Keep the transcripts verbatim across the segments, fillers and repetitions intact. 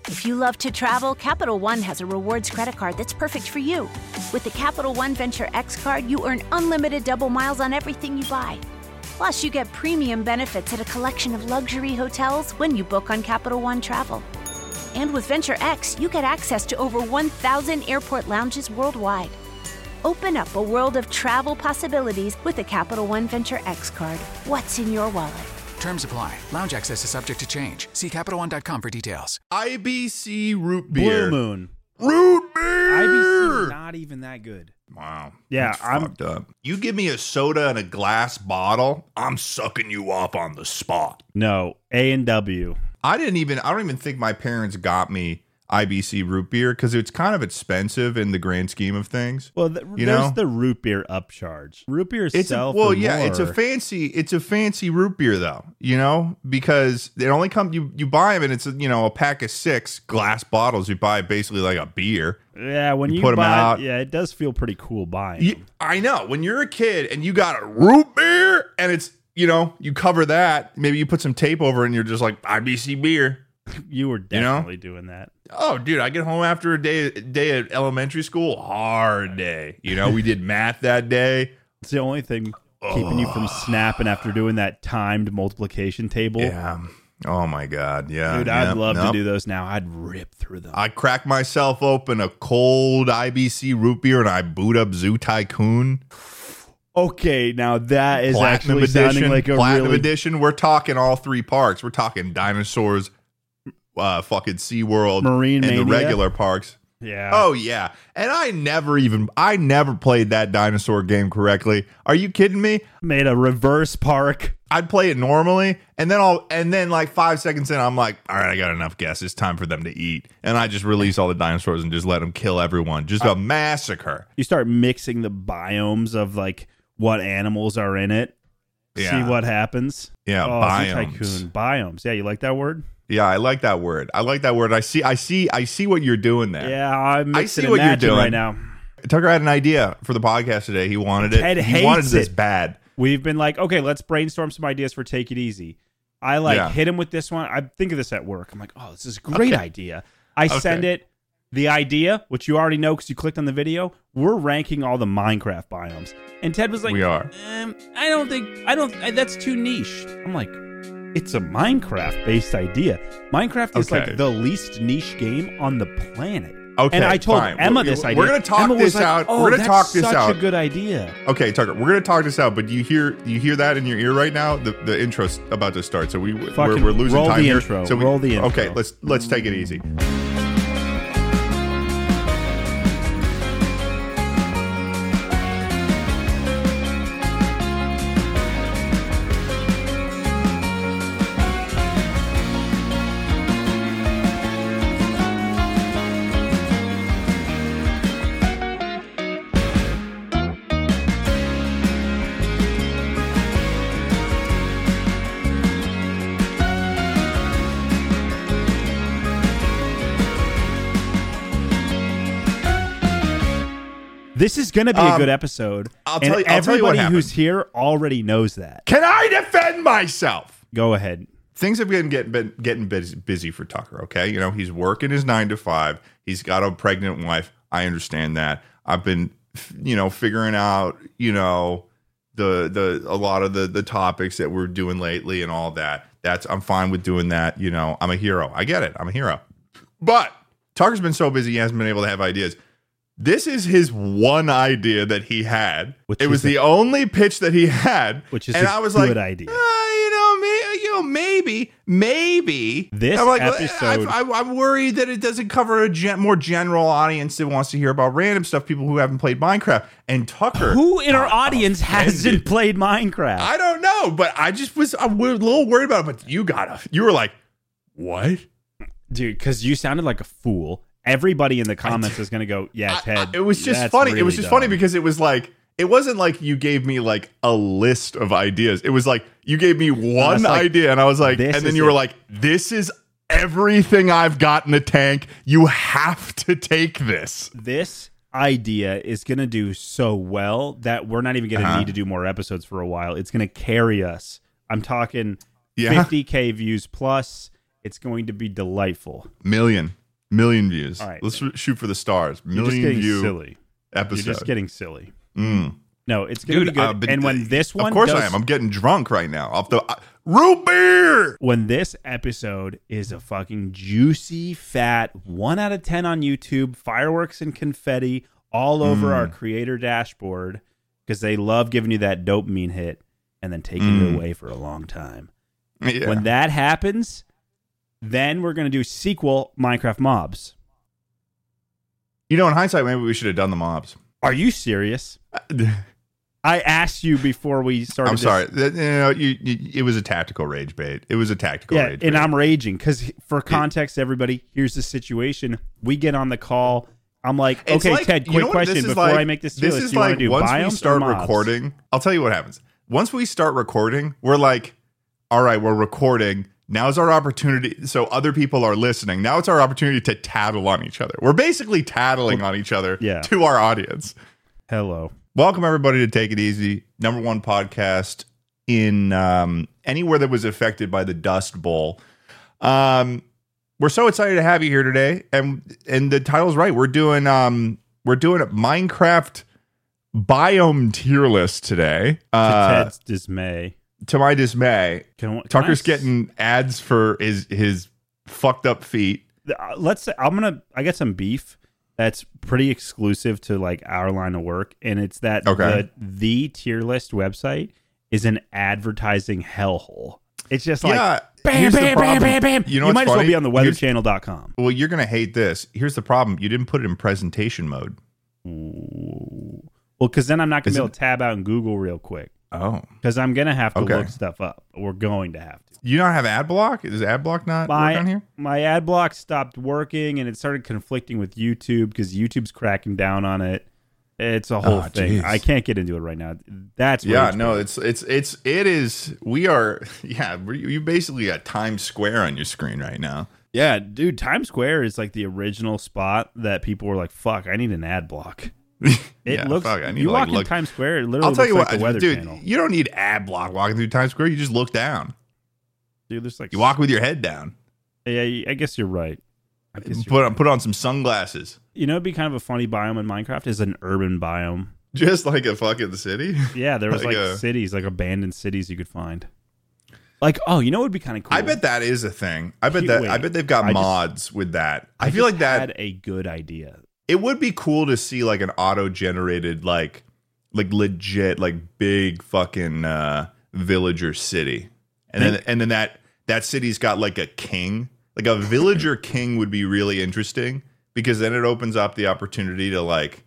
If you love to travel, Capital One has a rewards credit card that's perfect for you. With the Capital One Venture X card, you earn unlimited double miles on everything you buy. Plus, you get premium benefits at a collection of luxury hotels when you book on Capital One Travel. And with Venture X, you get access to over one thousand airport lounges worldwide. Open up a world of travel possibilities with the Capital One Venture X card. What's in your wallet? Terms apply. Lounge access is subject to change. See Capital One dot com for details. I B C root beer. Blue Moon. Root beer. I B C is not even that good. Wow. Yeah, That's I'm fucked up. You give me a soda in a glass bottle, I'm sucking you up on the spot. No, A and W. I didn't even, I don't even think my parents got me I B C root beer because it's kind of expensive in the grand scheme of things. Well, the, you there's know? the root beer upcharge. Root beer It's a, itself. well, for yeah, more. it's a fancy, it's a fancy root beer though, you know, because it only comes, you, you buy them and it's, you know, a pack of six glass bottles. You buy basically like a beer. Yeah, when You you, put 'em buy, out. yeah, it does feel pretty cool buying. You, them. I know when you're a kid and you got a root beer and it's, you know, you cover that, maybe you put some tape over it and you're just like I B C beer. You were know? definitely doing that. Oh, dude, I get home after a day day at elementary school, hard day. You know, we did math that day. It's the only thing keeping you from snapping after doing that timed multiplication table. Yeah. Oh my God. Yeah. Dude, I'd Yep, love nope. to do those now. I'd rip through them. I crack myself open a cold I B C root beer and I boot up Zoo Tycoon. Okay, now that is Platinum actually edition. sounding like a Platinum really edition. We're talking all three parks. We're talking dinosaurs, uh, fucking SeaWorld, Marine and the Mania. regular parks. yeah. Oh yeah, and I never even I never played that dinosaur game correctly. Are you kidding me? Made a reverse park. I'd play it normally, and then I'll and then like five seconds in, I'm like, all right, I got enough gas. It's time for them to eat, and I just release all the dinosaurs and just let them kill everyone. Just a massacre. You start mixing the biomes of like what animals are in it. Yeah. See what happens. Yeah, oh, Zoo biomes. Tycoon. Biomes. Yeah, you like that word? Yeah, I like that word. I like that word. I see. I see. I see what you're doing there. Yeah, I'm I mixing see and what you're matching doing right now. Tucker had an idea for the podcast today. He wanted it. Ted he hates wanted this it. bad. We've been like, okay, let's brainstorm some ideas for Take It Easy. I like Yeah. hit him with this one. I think of this at work. I'm like, oh, this is a great Okay. idea. I Okay. send it. The idea, which you already know because you clicked on the video, we're ranking all the Minecraft biomes. And Ted was like, We are. Um, I don't think, I don't, I, that's too niche. I'm like, it's a Minecraft-based idea. Minecraft is Okay. like the least niche game on the planet. Okay, and I told fine. Emma We're- this we're idea. gonna talk Emma was this like, out. Oh, We're gonna that's talk this such out. a good idea. Okay, Tucker, we're gonna talk this out, but do you hear do you hear that in your ear right now? The the intro's about to start, so we we're, Fucking we're losing roll time the here. intro. So we, Roll the intro. Okay, let's let's take it easy. This is going to be a Um, good episode. I'll and tell you- I'll tell you what everybody who's happened. here already knows that. Can I defend myself? Go ahead. Things have been getting been getting busy, busy for Tucker. Okay, you know he's working his nine to five. He's got a pregnant wife. I understand that. I've been, you know, figuring out, you know, the the a lot of the the topics that we're doing lately and all that. That's I'm fine with doing that. You know, I'm a hero. I get it. I'm a hero. But Tucker's been so busy he hasn't been able to have ideas. This is his one idea that he had. Which it was is a- the only pitch that he had. Which is and a I was good like, idea. "Uh, you know, may, you know, maybe, maybe. This I'm like, episode- I, I, I'm worried that it doesn't cover a gen, more general audience that wants to hear about random stuff. People who haven't played Minecraft. And Tucker, Who in our got audience hasn't offended. played Minecraft? I don't know, but I just was I'm a little worried about it. But you got to You were like, what? Dude, because you sounded like a fool. Everybody in the comments is going to go, yeah, I- Ted. I- it was just that's funny. it really was just dumb. funny because it was like it wasn't like you gave me like a list of ideas. It was like you gave me one it's like, idea, and I was like, this and then is you were it. like, "This is everything I've got in the tank. You have to take this." This idea is going to do so well that we're not even going to Uh-huh. need to do more episodes for a while. It's going to carry us. I'm talking Yeah. fifty K views plus. It's going to be delightful. Million. Million views. All right. Let's shoot for the stars. You're Million just getting view silly. episode. You're just getting silly. Mm. No, it's going to be good. uh, but, and when this one of course does, I am. I'm getting drunk right now off the uh, root beer. when this episode is a fucking juicy, fat one out of ten on YouTube, fireworks and confetti all over Mm. our creator dashboard because they love giving you that dopamine hit and then taking Mm. you away for a long time. Yeah. When that happens, then we're going to do sequel Minecraft Mobs. You know, in hindsight, maybe we should have done the mobs. Are you serious? I asked you before we started. I'm this. sorry. That- You know, you, you, it was a tactical rage bait. It was a tactical Yeah, rage and bait. I'm raging because for context, everybody, here's the situation. We get on the call. I'm like, It's okay, like- Ted, you quick know what question this is before like? I make this tier This list. is You want like to do once biomes we start or mobs? recording, I'll tell you what happens. Once we start recording, we're like, all right, we're recording. Now's our opportunity. So other people are listening. Now it's our opportunity to tattle on each other. We're basically tattling on each other Yeah. to our audience. Hello. Welcome, everybody, to Take It Easy, number one podcast in um, anywhere that was affected by the Dust Bowl. Um, we're so excited to have you here today, and and the title's right. We're doing um, we're doing a Minecraft biome tier list today. To Uh, Ted's dismay. to my dismay, Can, can Tucker's I s- getting ads for his his fucked up feet. Uh, let's say I'm gonna. I got some beef that's pretty exclusive to like our line of work, and it's that Okay. the the tier list website is an advertising hellhole. It's just like yeah, bam, here's the bam, bam, problem. bam, bam. You know, you what's might as well funny? be on the weather Here's- channel dot com. Well, you're gonna hate this. Here's the problem: you didn't put it in presentation mode. Ooh. Well, because then I'm not gonna Is be able it- to tab out and Google real quick. Oh, Because I'm gonna have to Okay. look stuff up. We're going to have to. you don't have ad block? Is ad block not work on My here? my ad block stopped working, and it started conflicting with YouTube because YouTube's cracking down on it. It's a whole Oh, thing. jeez. I can't get into it right now. That's Yeah, rage no, bait. it's it's it's it is. We are. Yeah, we- you basically got Times Square on your screen right now. yeah, dude. Times Square is like the original spot that people were like, "Fuck, I need an ad block." It Yeah, looks. fuck, I need you to, like, walk in look- Times Square, it literally I'll tell looks you like what, the Weather dude. Channel. You don't need ad block walking through Times Square. You just look down. Dude, there's like You walk with your head down. Yeah, I guess you're right. I guess you're Put on put on some sunglasses. You know, it'd be kind of a funny biome in Minecraft is an urban biome. Just like a fucking city. Yeah, there was Like like, a- cities, like abandoned cities you could find. Like, oh, you know what would be kind of cool? I bet that is a thing. I bet Wait, that. I bet they've got I just- mods with that. I, I feel like just that. had a good idea. It would be cool to see like an auto-generated, like, like legit, like big fucking uh, villager city, and then and then that that city's got like a king, like a villager king would be really interesting because then it opens up the opportunity to like,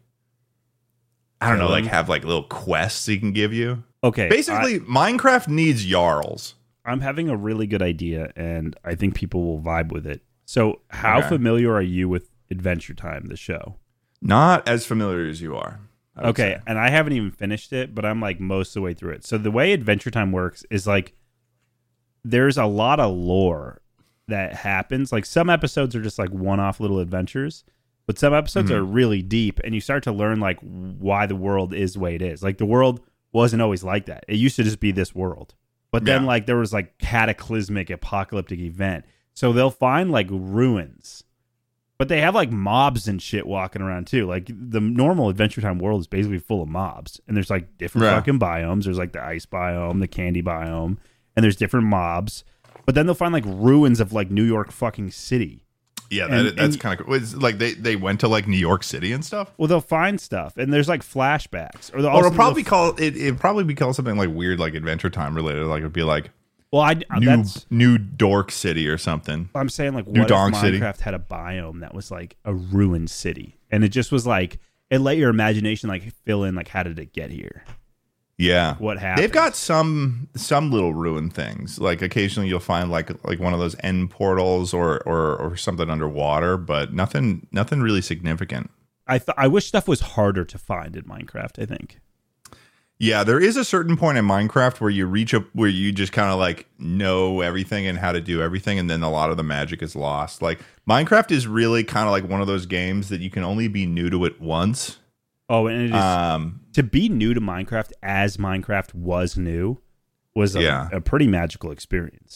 I don't know, like have like little quests he can give you. Okay, Basically, Minecraft needs jarls. I, I'm having a really good idea, and I think people will vibe with it. So, how Okay. familiar are you with Adventure Time, the show? Not as familiar as you are. I would Okay, say. and I haven't even finished it, but I'm like most of the way through it. So the way Adventure Time works is like there's a lot of lore that happens. Like some episodes are just like one-off little adventures, but some episodes Mhm. are really deep, and you start to learn like why the world is the way it is. Like the world wasn't always like that. It used to just be this world. But then Yeah. like there was like cataclysmic apocalyptic event. So they'll find like ruins. But they have like mobs and shit walking around too. Like the normal Adventure Time world is basically full of mobs. And there's like different Yeah. fucking biomes. There's like the ice biome, the candy biome, and there's different mobs. But then they'll find like ruins of like New York fucking city. Yeah, that, And- that's and- kind of cool. It's like they, they went to like New York City and stuff. Well, they'll find stuff, and there's like flashbacks. Or they'll Or also it'll probably they'll- call it. It'd probably be called something like weird, like Adventure Time related. Like it'd be like Well, I New that's New Dork City or something. I'm saying like New what Donk if City. Minecraft had a biome that was like a ruined city, and it just was like it let your imagination like fill in like how did it get here? Yeah, What happened? They've got some some little ruined things. Like occasionally you'll find like like one of those end portals or or or something underwater, but nothing nothing really significant. I th- I wish stuff was harder to find in Minecraft. I think. Yeah, there is a certain point in Minecraft where you reach up where you just kind of like know everything and how to do everything, and then a lot of the magic is lost. Like Minecraft is really kind of like one of those games that you can only be new to it once. Oh, and it is, Um, to be new to Minecraft as Minecraft was new was a, Yeah. a pretty magical experience.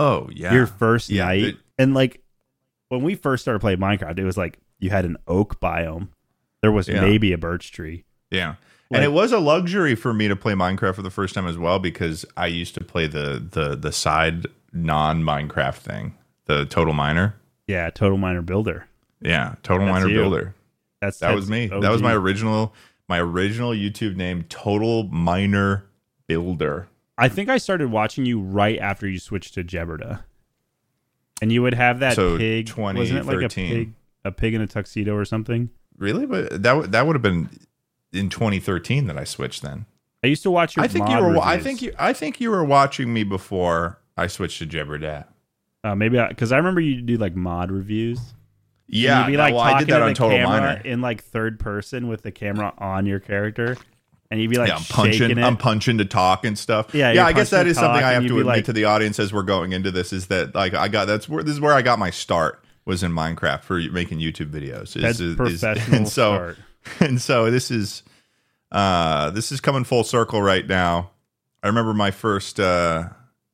Oh yeah, your first yeah, night, it- and like when we first started playing Minecraft, it was like you had an oak biome. There was Yeah. maybe a birch tree. Yeah. Like- and it was a luxury for me to play Minecraft for the first time as well, because I used to play the the the side non Minecraft thing, the Total Miner. Yeah, Total Miner Builder. Yeah, Total That's Miner you. Builder. That's That that's was me. O G. That was my original my original YouTube name, Total Miner Builder. I think I started watching you right after you switched to Jebberda, and you would have that So, pig. Wasn't it like a twenty thirteen. pig, a pig in a tuxedo or something? Really? But that would- that would have been in twenty thirteen that I switched then. I used to watch your. I think mod you were wa- I reviews. think you I think you were watching me before I switched to Jebberdat. Uh, maybe because I, I remember you do like mod reviews. Yeah, And you'd be like well, I talking did that to on the Total camera Miner. in like third person with the camera on your character, and you'd be like yeah, I'm punching. shaking it. I'm punching to talk and stuff. Yeah, yeah. you're I guess that punching is to something talk I have and to you'd be admit like- to the audience as we're going into this. Is that like I got that's where this is where I got my start, was in Minecraft for making YouTube videos. Is, That's is- is- professional and so start. and so this is uh this is coming full circle right now. I remember my first uh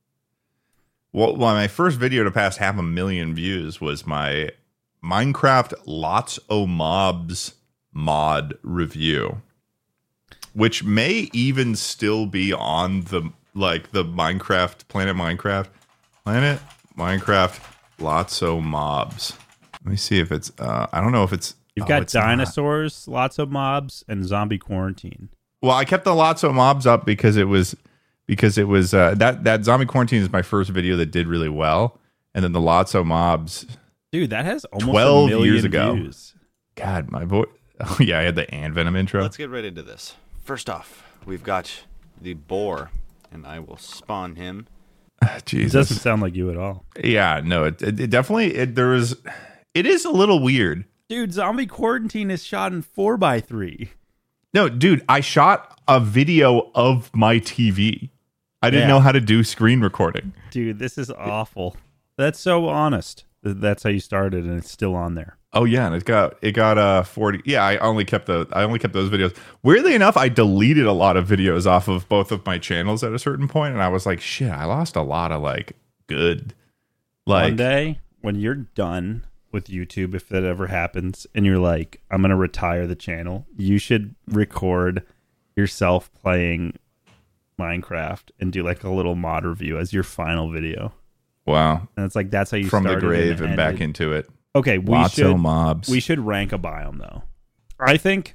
well, well my first video to pass half a million views was my Minecraft Lots O Mobs mod review, which may even still be on the like the Minecraft Planet Minecraft Planet Minecraft Lots O Mobs. Let me see if it's uh I don't know if it's You've oh, got it's not. dinosaurs, lots of mobs, and zombie quarantine. Well, I kept the Lots O Mobs up because it was because it was uh, that that Zombie Quarantine is my first video that did really well, and then the Lots O Mobs. Dude, that has almost twelve a million years ago. views. God, my voice. Oh yeah, I had the Ant Venom intro. Let's get right into this. First off, we've got the boar, and I will spawn him. It Jesus. doesn't sound like you at all. Yeah, no, it, it, it definitely it, there is. It is a little weird. Dude, zombie quarantine is shot in four by three. No, dude, I shot a video of my T V. I didn't Yeah. know how to do screen recording. Dude, this is awful. That's so honest. Th- That's how you started, and it's still on there. Oh yeah, and it got it got uh forty. Yeah, I only kept the I only kept those videos. Weirdly enough, I deleted a lot of videos off of both of my channels at a certain point, and I was like, shit, I lost a lot of like good. Like One day, when you're done with YouTube, if that ever happens, and you're like, I'm going to retire the channel, you should record yourself playing Minecraft and do like a little mod review as your final video. wow, And it's like, that's how you from the started grave and back ended. into it. Okay, we Lots should of mobs. we should rank a biome though. I think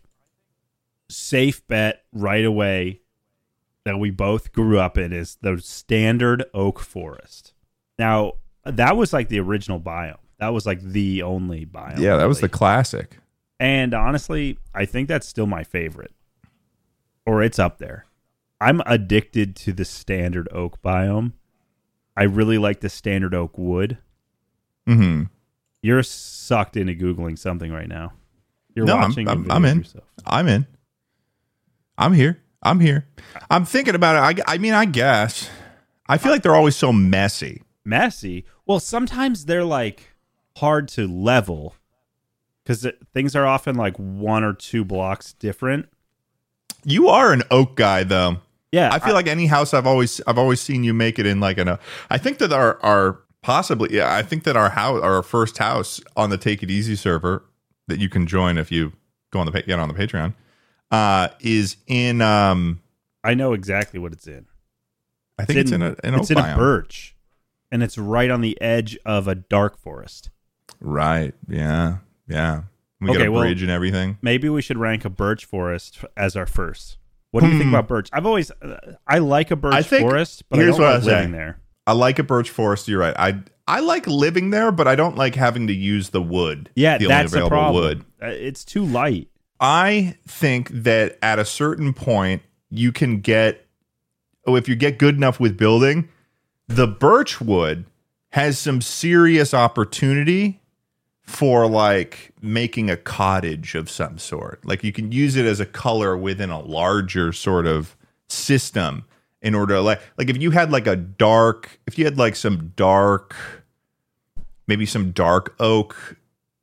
safe bet right away that we both grew up in is the standard oak forest. Now, that was like the original biome. That was like the only biome. yeah, that was the really. classic. And honestly, I think that's still my favorite. Or it's up there. I'm addicted to the standard oak biome. I really like the standard oak wood. Mm-hmm. You're sucked into Googling something right now. You're No, I'm- watching a I'm- video I'm of in. yourself. I'm in. I'm here. I'm here. I'm thinking about it. I, I mean, I guess. I feel like they're always so messy. Messy. Well, sometimes they're like hard to level because things are often like one or two blocks different. You are an oak guy, though. Yeah, I feel like any house I've always I've always seen you make it in like an. Uh, I think that our our possibly yeah I think that our house our first house on the Take It Easy server that you can join if you go on the pa- get on the Patreon uh, is in um I know exactly what it's in. I think it's, in, a an it's oak in a biome. birch, and it's right on the edge of a dark forest. Right? Yeah, yeah. We Okay, get a well- bridge and everything. Maybe we should rank a birch forest as our first. What do you think Hmm. about birch? I've always uh, I like a birch I think- forest, but here's I don't what like I say. living there. I like a birch forest. You're right. I I like living there, but I don't like having to use the wood. Yeah, the that's the only available problem. wood. Uh, It's too light. I think that at a certain point, you can get, oh, if you get good enough with building, the birch wood has some serious opportunity for like making a cottage of some sort. Like you can use it as a color within a larger sort of system in order to like, like if you had like a dark, if you had like some dark, maybe some dark oak,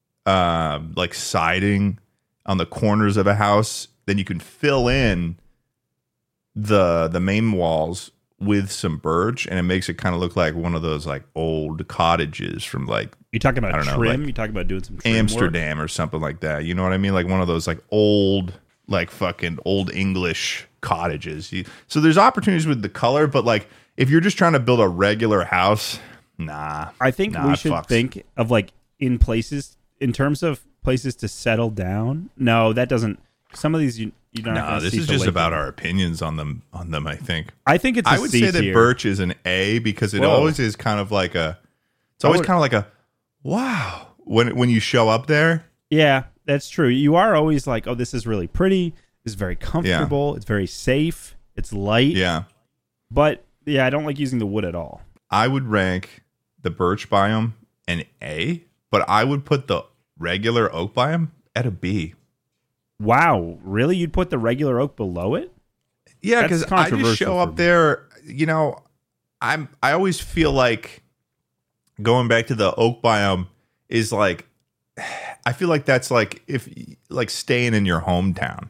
um, like siding on the corners of a house, then you can fill in the the main walls with some birch, and it makes it kind of look like one of those like old cottages from like You talking about I don't know, trim? like you talking about doing some trim Amsterdam or something like that. You know what I mean? Like one of those like old, like fucking old English cottages. You, so there's opportunities with the color, but like if you're just trying to build a regular house, nah. Work? I think nah, we it should fucks. think of like in places in terms of places to settle down. No, that doesn't. Some of these you you don't. No, this is just about our opinions on them. On them, I think. I think it's. I I would say that birch is an A because it Whoa. always is kind of like a. It's always would- kind of like a, wow, when when you show up there. Yeah, that's true. You are always like, oh, this is really pretty. It's very comfortable. It's very safe. It's light. Yeah, But yeah, I don't like using the wood at all. I would rank the birch biome an A, but I would put the regular oak biome at a B. Wow, really? You'd put the regular oak below it? Yeah, That's because I just controversial show for up me. there. You know, I'm. I always feel like going back to the oak biome is like. I feel like that's like if like staying in your hometown.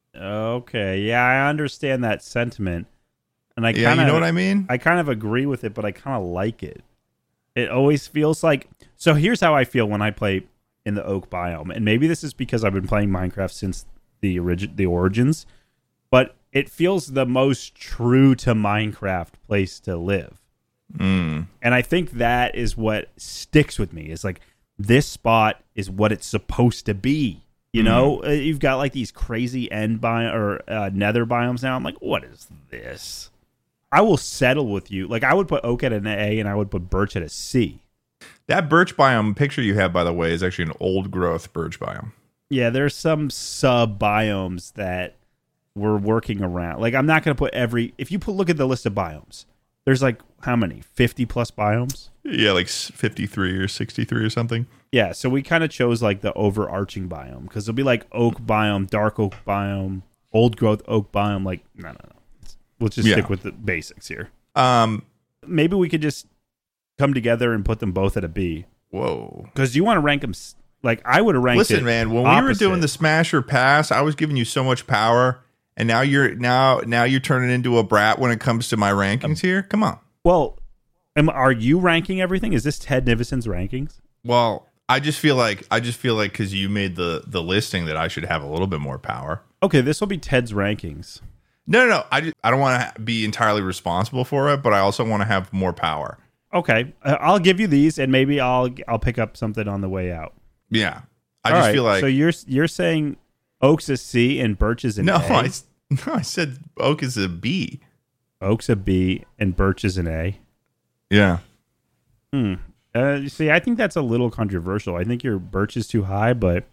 Okay, yeah, I understand that sentiment, and I Yeah, kind of you know what I mean. I kind of agree with it, but I kind of like it. It always feels like so. Here's how I feel when I play in the oak biome, and maybe this is because I've been playing Minecraft since the origin, the origins, but it feels the most true to Minecraft place to live. Mm. And I think that is what sticks with me. Is like this spot is what it's supposed to be. You know, uh, you've got like these crazy end biome or uh, nether biomes now. I'm like, what is this? I will settle with you. Like I would put oak at an A and I would put birch at a C. That birch biome picture you have, by the way, is actually an old growth birch biome. Yeah, there's some sub biomes that we're working around. Like I'm not going to put every. If you put look at the list of biomes, there's like how many? fifty plus biomes. Yeah, like fifty-three or sixty-three or something. Yeah, so we kind of chose like the overarching biome because it'll be like oak biome, dark oak biome, old growth oak biome. Like no, no, no. Let's just Yeah. stick with the basics here. Um, Maybe we could just come together and put them both at a B. whoa. Because you want to rank them s- like I would have ranked. Listen, it man, when we were opposite. doing the smash or pass, I was giving you so much power, and now you're now now you're turning into a brat when it comes to my rankings here. Come on. Well, am, are you ranking everything? Is this Ted Nivison's rankings? Well, I just feel like I just feel like because you made the the listing that I should have a little bit more power. Okay, this will be Ted's rankings. No, no, no. I just, I don't want to be entirely responsible for it, but I also want to have more power. Okay, uh, I'll give you these, and maybe I'll I'll pick up something on the way out. Yeah, I All just right, feel like so. You're you're saying Oak's a C and Birch is an no. A. I s- no, I said oak is a B. Oak's a B and Birch is an A. Yeah. Hmm. Uh, you see, I think that's a little controversial. I think your Birch is too high, but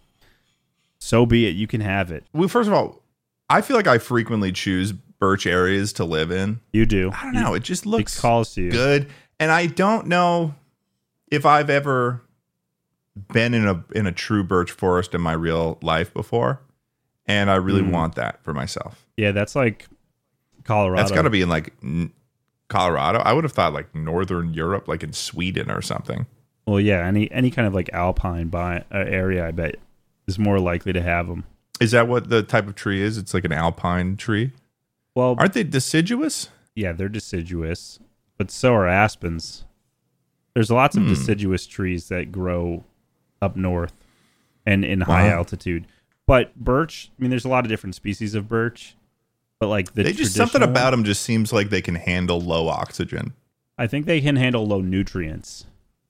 so be it. You can have it. Well, first of all, I feel like I frequently choose birch areas to live in. You do. I don't know. It just looks It calls to you. good, and I don't know if I've ever been in a in a true birch forest in my real life before, and I really Mm. want that for myself. Yeah, that's like Colorado. That's got to be in like n- Colorado. I would have thought like Northern Europe, like in Sweden or something. Well, yeah, any any kind of like alpine bi- uh, area, I bet, is more likely to have them. Is that what the type of tree is? It's like an alpine tree. Well, Aren't they deciduous? yeah, they're deciduous, but so are aspens. There's lots of Hmm. deciduous trees that grow up north and in high Wow. altitude. But birch, I mean, there's a lot of different species of birch, but like the They just something traditional about one, them just seems like they can handle low oxygen. I think they can handle low nutrients.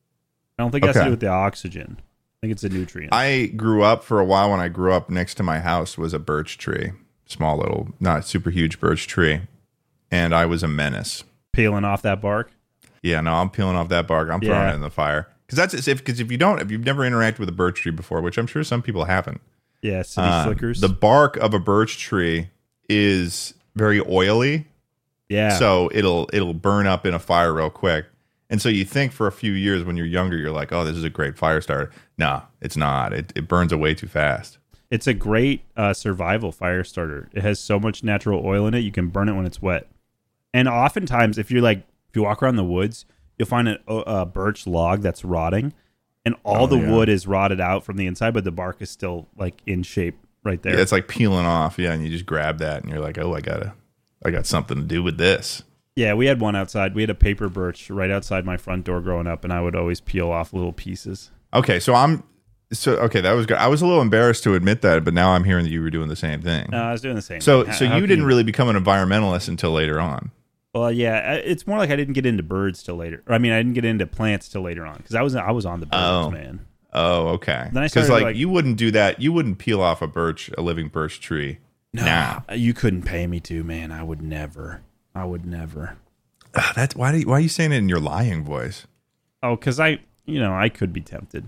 I don't think it has to Okay. do with the oxygen. I think it's a nutrient. I grew up for a while when I grew up next to my house was a birch tree, small little, not super huge birch tree, and I was a menace. Peeling off that bark. Yeah, no, I'm peeling off that bark. I'm throwing Yeah. it in the fire because that's if because if you don't, if you've never interacted with a birch tree before, which I'm sure some people haven't, Yeah, city uh, slickers. the bark of a birch tree is very oily, yeah. so it'll it'll burn up in a fire real quick. And so you think for a few years when you're younger, you're like, oh, this is a great fire starter. No, it's not. It it burns away too fast. It's a great uh, survival fire starter. It has so much natural oil in it, you can burn it when it's wet. And oftentimes, if you're like, if you walk around the woods, you'll find a, a birch log that's rotting, and all Oh, the yeah. wood is rotted out from the inside, but the bark is still like in shape right there. Yeah, it's like peeling off. Yeah, and you just grab that, and you're like, oh, I gotta, I got something to do with this. Yeah, we had one outside. We had a paper birch right outside my front door growing up, and I would always peel off little pieces. Okay, so I'm so okay. That was good. I was a little embarrassed to admit that, but now I'm hearing that you were doing the same thing. No, I was doing the same. So, thing. so How you can didn't really become an environmentalist until later on. Well, yeah, it's more like I didn't get into birds till later. Or, I mean, I didn't get into plants till later on because I was I was on the birds, Oh. man. Oh, okay. Then I Because started, like, like- you wouldn't do that. You wouldn't peel off a birch, a living birch tree. No, Now. you couldn't pay me to, man. I would never. I would never. Ugh, that's why. Do you, why are you saying it in your lying voice? Oh, because I, you know, I could be tempted.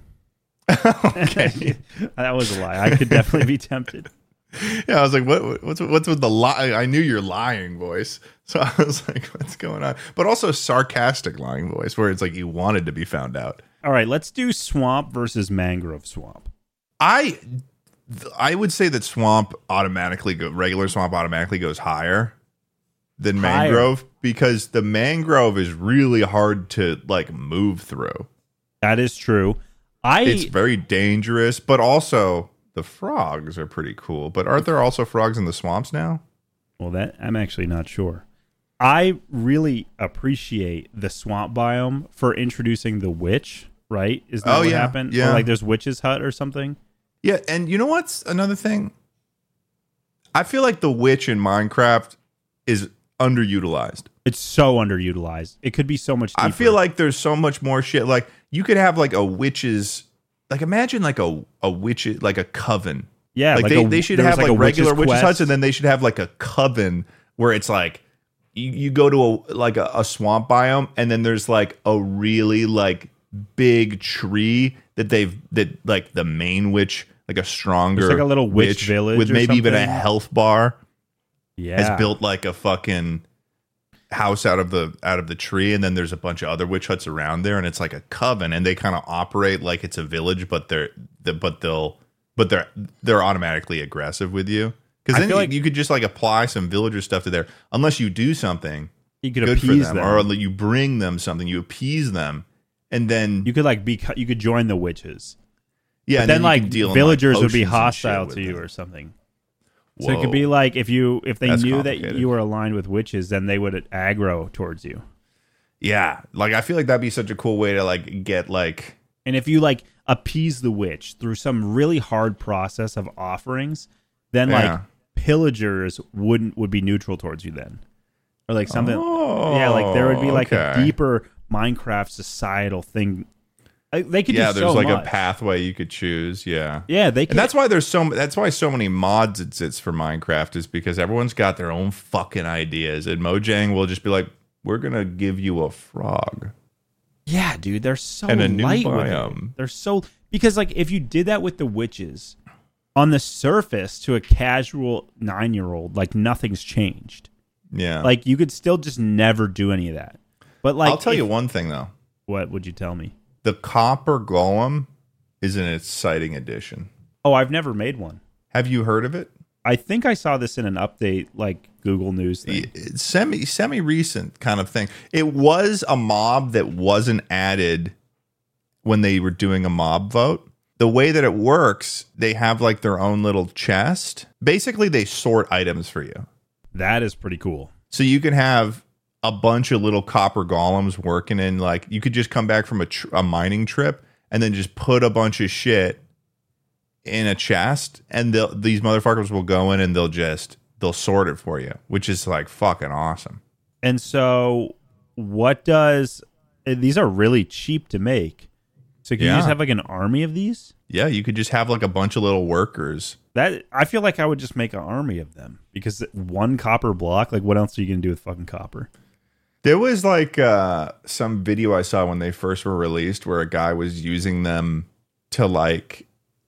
Okay. That was a lie. I could definitely be tempted. Yeah, I was like, what, what's what's with the lie? I knew your lying voice, so I was like, what's going on? But also sarcastic lying voice, where it's like you wanted to be found out. All right, let's do swamp versus mangrove swamp. I I would say that swamp automatically go regular swamp automatically goes higher than Higher. mangrove because the mangrove is really hard to like move through. That is true. I It's very dangerous, but also the frogs are pretty cool. But aren't there also frogs in the swamps now? well, that I'm actually not sure. I really appreciate the swamp biome for introducing the witch. Right? Is that Oh, what yeah, happened? yeah. Or like there's witch's hut or something. Yeah, and you know what's another thing? I feel like the witch in Minecraft is underutilized. It's so underutilized. It could be so much deeper. I feel like there's so much more shit. Like you could have like a witch's, like imagine like a a witch like a coven. yeah, like, like they, a- they should there was have like, a regular witches quest. huts, and then they should have like a coven where it's like you, you go to a like a, a swamp biome, and then there's like a really like big tree that they've that like the main witch, like a stronger, There's like a little witch village with or maybe even a something. health bar yeah. has built like a fucking house out of the out of the tree, and then there's a bunch of other witch huts around there, and it's like a coven, and they kind of operate like it's a village, but they're the, but they'll but they're they're automatically aggressive with you because I then feel you, like- you could just like apply some villager stuff to there unless you do something You could good for appease them, them. or you bring them something, you appease them, and then You could like be you could join the witches. yeah, But and then, you like can deal in, villagers would be potions and shit hostile with to you them. or something. So it could Whoa. be like if you if they That's knew that complicated. you were aligned with witches, then they would aggro towards you. Yeah, like I feel like that'd be such a cool way to like get like And if you like appease the witch through some really hard process of offerings, then like Yeah. pillagers wouldn't would be neutral towards you then. Or like something Oh, yeah, like there would be like a okay. deeper Minecraft societal thing. Like, They could yeah, do there's so like much. a pathway you could choose. Yeah, Yeah, they could and that's why there's so that's why so many mods exist for Minecraft is because everyone's got their own fucking ideas, and Mojang will just be like, "We're gonna give you a frog." Yeah, dude, they're so And a new light with it. biome. They're so because like if you did that with the witches, on the surface to a casual nine year old, like nothing's changed. Yeah, Like you could still just never do any of that. But like I'll tell if- you one thing though: what would you tell me? the copper golem is an exciting addition. Oh, I've never made one. Have you heard of it? I think I saw this in an update like Google News thing. It's semi semi recent kind of thing. It was a mob that wasn't added when they were doing a mob vote. The way that it works, they have like their own little chest. Basically, they sort items for you. That is pretty cool. So you can have a bunch of little copper golems working in like you could just come back from a, tr- a mining trip and then just put a bunch of shit in a chest, and they'll, these motherfuckers will go in and they'll just they'll sort it for you, which is like fucking awesome. And so what does uh, these are really cheap to make. So can you Yeah. just have like an army of these? Yeah, you could just have like a bunch of little workers. That I feel like I would just make an army of them because one copper block, like what else are you gonna do with fucking copper? There was like uh, some video I saw when they first were released where a guy was using them to like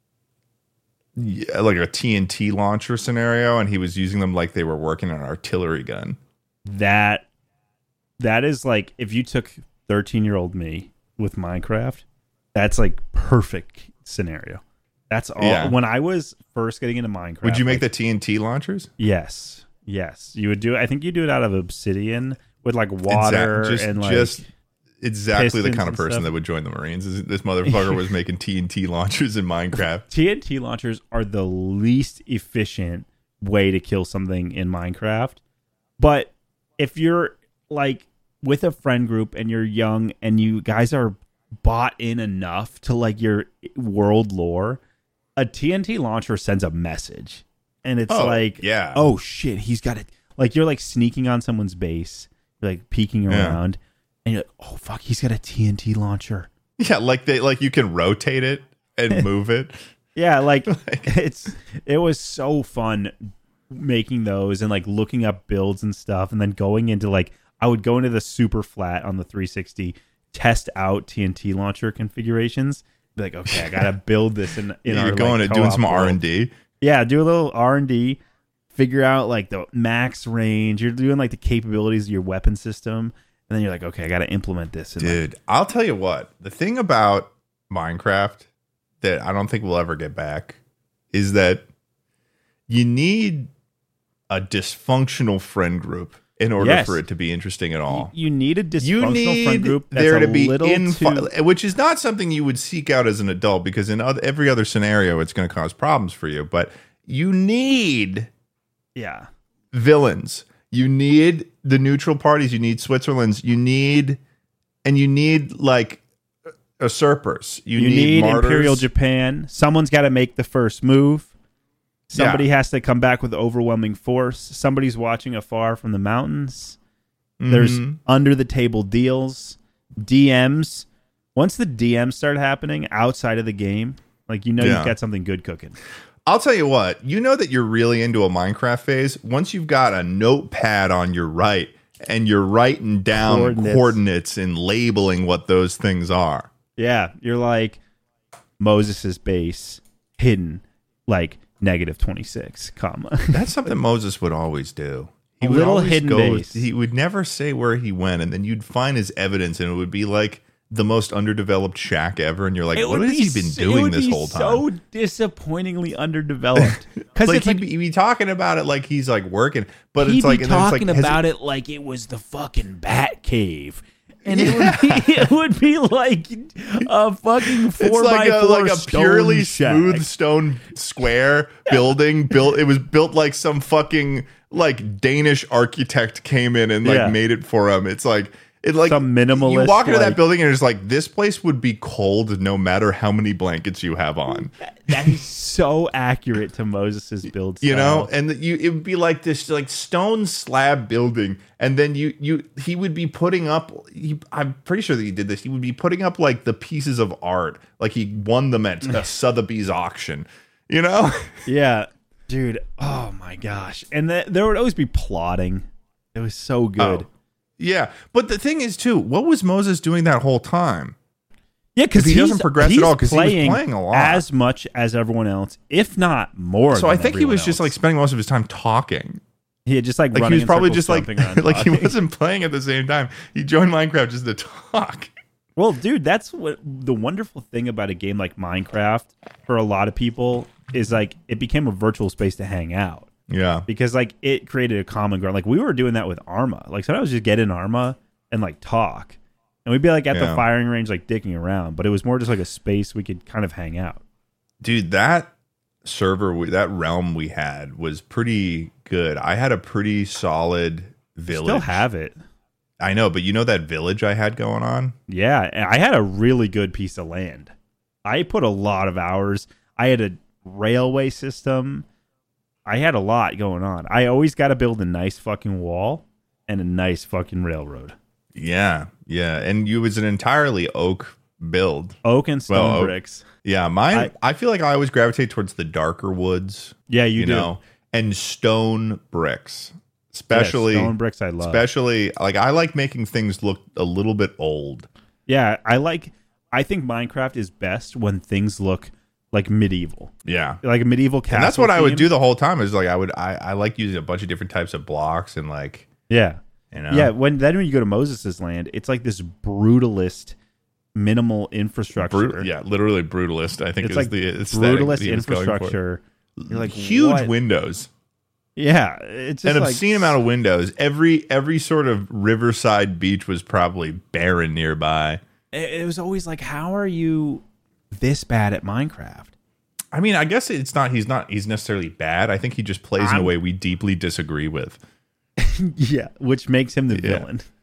yeah, like a T N T launcher scenario, and he was using them like they were working an artillery gun. That that is like if you took thirteen year old me with Minecraft, that's like perfect scenario. That's all. Yeah. When I was first getting into Minecraft, Would you make like, the T N T launchers? Yes, yes, you would do. I think you do it out of obsidian with like water Exact- just, and like just exactly the pistons kind of and person stuff. that would join the Marines. This this motherfucker was making T N T launchers in Minecraft. T N T launchers are the least efficient way to kill something in Minecraft. But if you're like with a friend group and you're young and you guys are bought in enough to like your world lore, a T N T launcher sends a message. And it's Oh, like, yeah. oh shit, he's got it. Like you're like sneaking on someone's base, you're like peeking Yeah. around, and you're like, oh fuck, he's got a T N T launcher. Yeah, like they like you can rotate it and move it. Yeah, like it's it was so fun making those and like looking up builds and stuff, and then going into like I would go into the super flat on the three sixty, test out T N T launcher configurations, be like, okay, I gotta build this in in You're our going like, to doing co-op some world. R and D. Yeah, do a little R and D, figure out like the max range. You're doing like the capabilities of your weapon system, and then you're like, okay, I got to implement this. And, like, Dude, I'll tell you what. The thing about Minecraft that I don't think we'll ever get back is that you need a dysfunctional friend group in order Yes. for it to be interesting at all. you need a dysfunctional You need friend group that's there a to be little in, too. which is not something you would seek out as an adult because in other, every other scenario it's going to cause problems for you. But you need Yeah, villains. You need the neutral parties. You need Switzerland's. You need, and you need like usurpers. You, you, need, need martyrs. Imperial Japan. Someone's got to make the first move. Somebody Yeah. has to come back with overwhelming force. Somebody's watching afar from the mountains. There's Mhm. under the table deals, D Ms. Once the D Ms start happening outside of the game, like you know Yeah. you've got something good cooking. I'll tell you what. You know that you're really into a Minecraft phase once you've got a notepad on your right and you're writing down Coordinates. coordinates, and labeling what those things are. Yeah, you're like Moses's base hidden like negative twenty-six, comma. That's something Moses would always do. He A would little always hidden go, base. He would never say where he went, and then you'd find his evidence, and it would be like the most underdeveloped shack ever. And you're like, what has he been s- it doing would this be whole time? So disappointingly underdeveloped. Because Like it's he'd, like be, he'd be talking about it like he's like working, but he'd it's like be and then it's talking like, has about it like it was the fucking Bat Cave. And it would be it would be like a fucking four It's like by a, four like a stone purely shack. smooth stone square building built. It was built like some fucking like Danish architect came in and like Yeah. made it for him. It's like it like Some minimalist, You walk into like- that building and it's like this place would be cold no matter how many blankets you have on. That is so accurate to Moses's build style. You know, and that you it would be like this like stone slab building, and then you you he would be putting up. He, I'm pretty sure that he did this. He would be putting up like the pieces of art, like he won them at a Sotheby's auction. You know, Yeah, dude. Oh my gosh. And the, there would always be plotting. It was so good. Oh, yeah. But the thing is, too, what was Moses doing that whole time? Yeah, because If he doesn't progress at all, 'cause he was playing a lot. as much as everyone else, if not more. So than I think he everyone was just like else. spending most of his time talking. he had just like, Like running he was in probably circles, just like jumping around like he talking. wasn't playing at the same time. He joined Minecraft just to talk. Well, dude, that's what the wonderful thing about a game like Minecraft for a lot of people is like it became a virtual space to hang out Yeah. because like it created a common ground. Like we were doing that with Arma. Like sometimes just get in Arma and like talk, and we'd be like at Yeah. the firing range like dicking around. But it was more just like a space we could kind of hang out. Dude, that server, we, that realm we had was pretty good. I had a pretty solid village. Still have it. I know, but you know that village I had going on? Yeah, and I had a really good piece of land. I put a lot of hours. I had a railway system. I had a lot going on. I always got to build a nice fucking wall and a nice fucking railroad. Yeah, yeah. And you was an entirely oak build. Oak and stone Well, oak- bricks. Yeah, mine, I, I- feel like I always gravitate towards the darker woods, Yeah, you, you, do. know, and stone bricks. Especially, Yeah, stone bricks I love. especially, like, I like making things look a little bit old. Yeah, I like I think Minecraft is best when things look like medieval. Yeah. Like a medieval castle. And that's what I would theme. do the whole time is like I would I, I like using a bunch of different types of blocks and like Yeah. you know Yeah, when then when you go to Moses's land, it's like this brutalist minimal infrastructure. Brut- yeah, literally brutalist. I think It's is like the aesthetic brutalist he was going for. infrastructure. You're like Huge what? windows, Yeah, it's just an like, obscene amount of windows. Every every sort of riverside beach was probably barren nearby. It, it was always like, how are you this bad at Minecraft? I mean, I guess it's not. He's not. He's necessarily bad. I think he just plays in a I'm- way we deeply disagree with. Yeah, which makes him the Yeah. villain.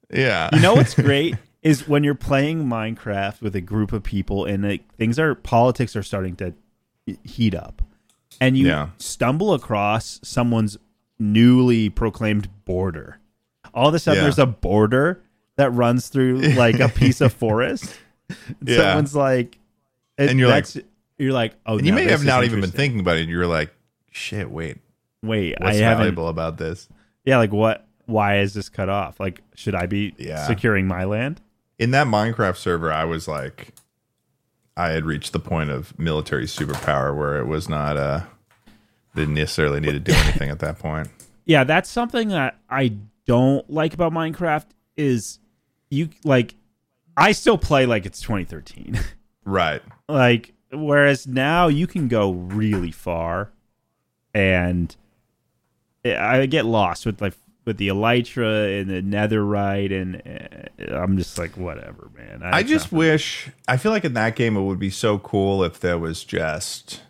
Yeah. You know what's great is when you're playing Minecraft with a group of people and like, things are politics are starting to heat up, and you Yeah. stumble across someone's newly proclaimed border. All of a sudden, Yeah. there's a border that runs through like a piece of forest. Yeah. Someone's like, it, And you're like- that's, you're like, oh, And you no, may this have is not even been interesting. thinking about it. And you're like, shit, wait. Wait, What's I haven't. valuable about this? Yeah, like what? Why is this cut off? Like, should I be Yeah. securing my land? In that Minecraft server, I was like, I had reached the point of military superpower where it was not, uh, didn't necessarily need to do anything at that point. Yeah, that's something that I don't like about Minecraft is you like I still play like it's twenty thirteen. Right. Like whereas now you can go really far, and I get lost with like with the Elytra and the Netherite, and uh, I'm just like whatever, man. I just nothing. wish, I feel like in that game it would be so cool if there was just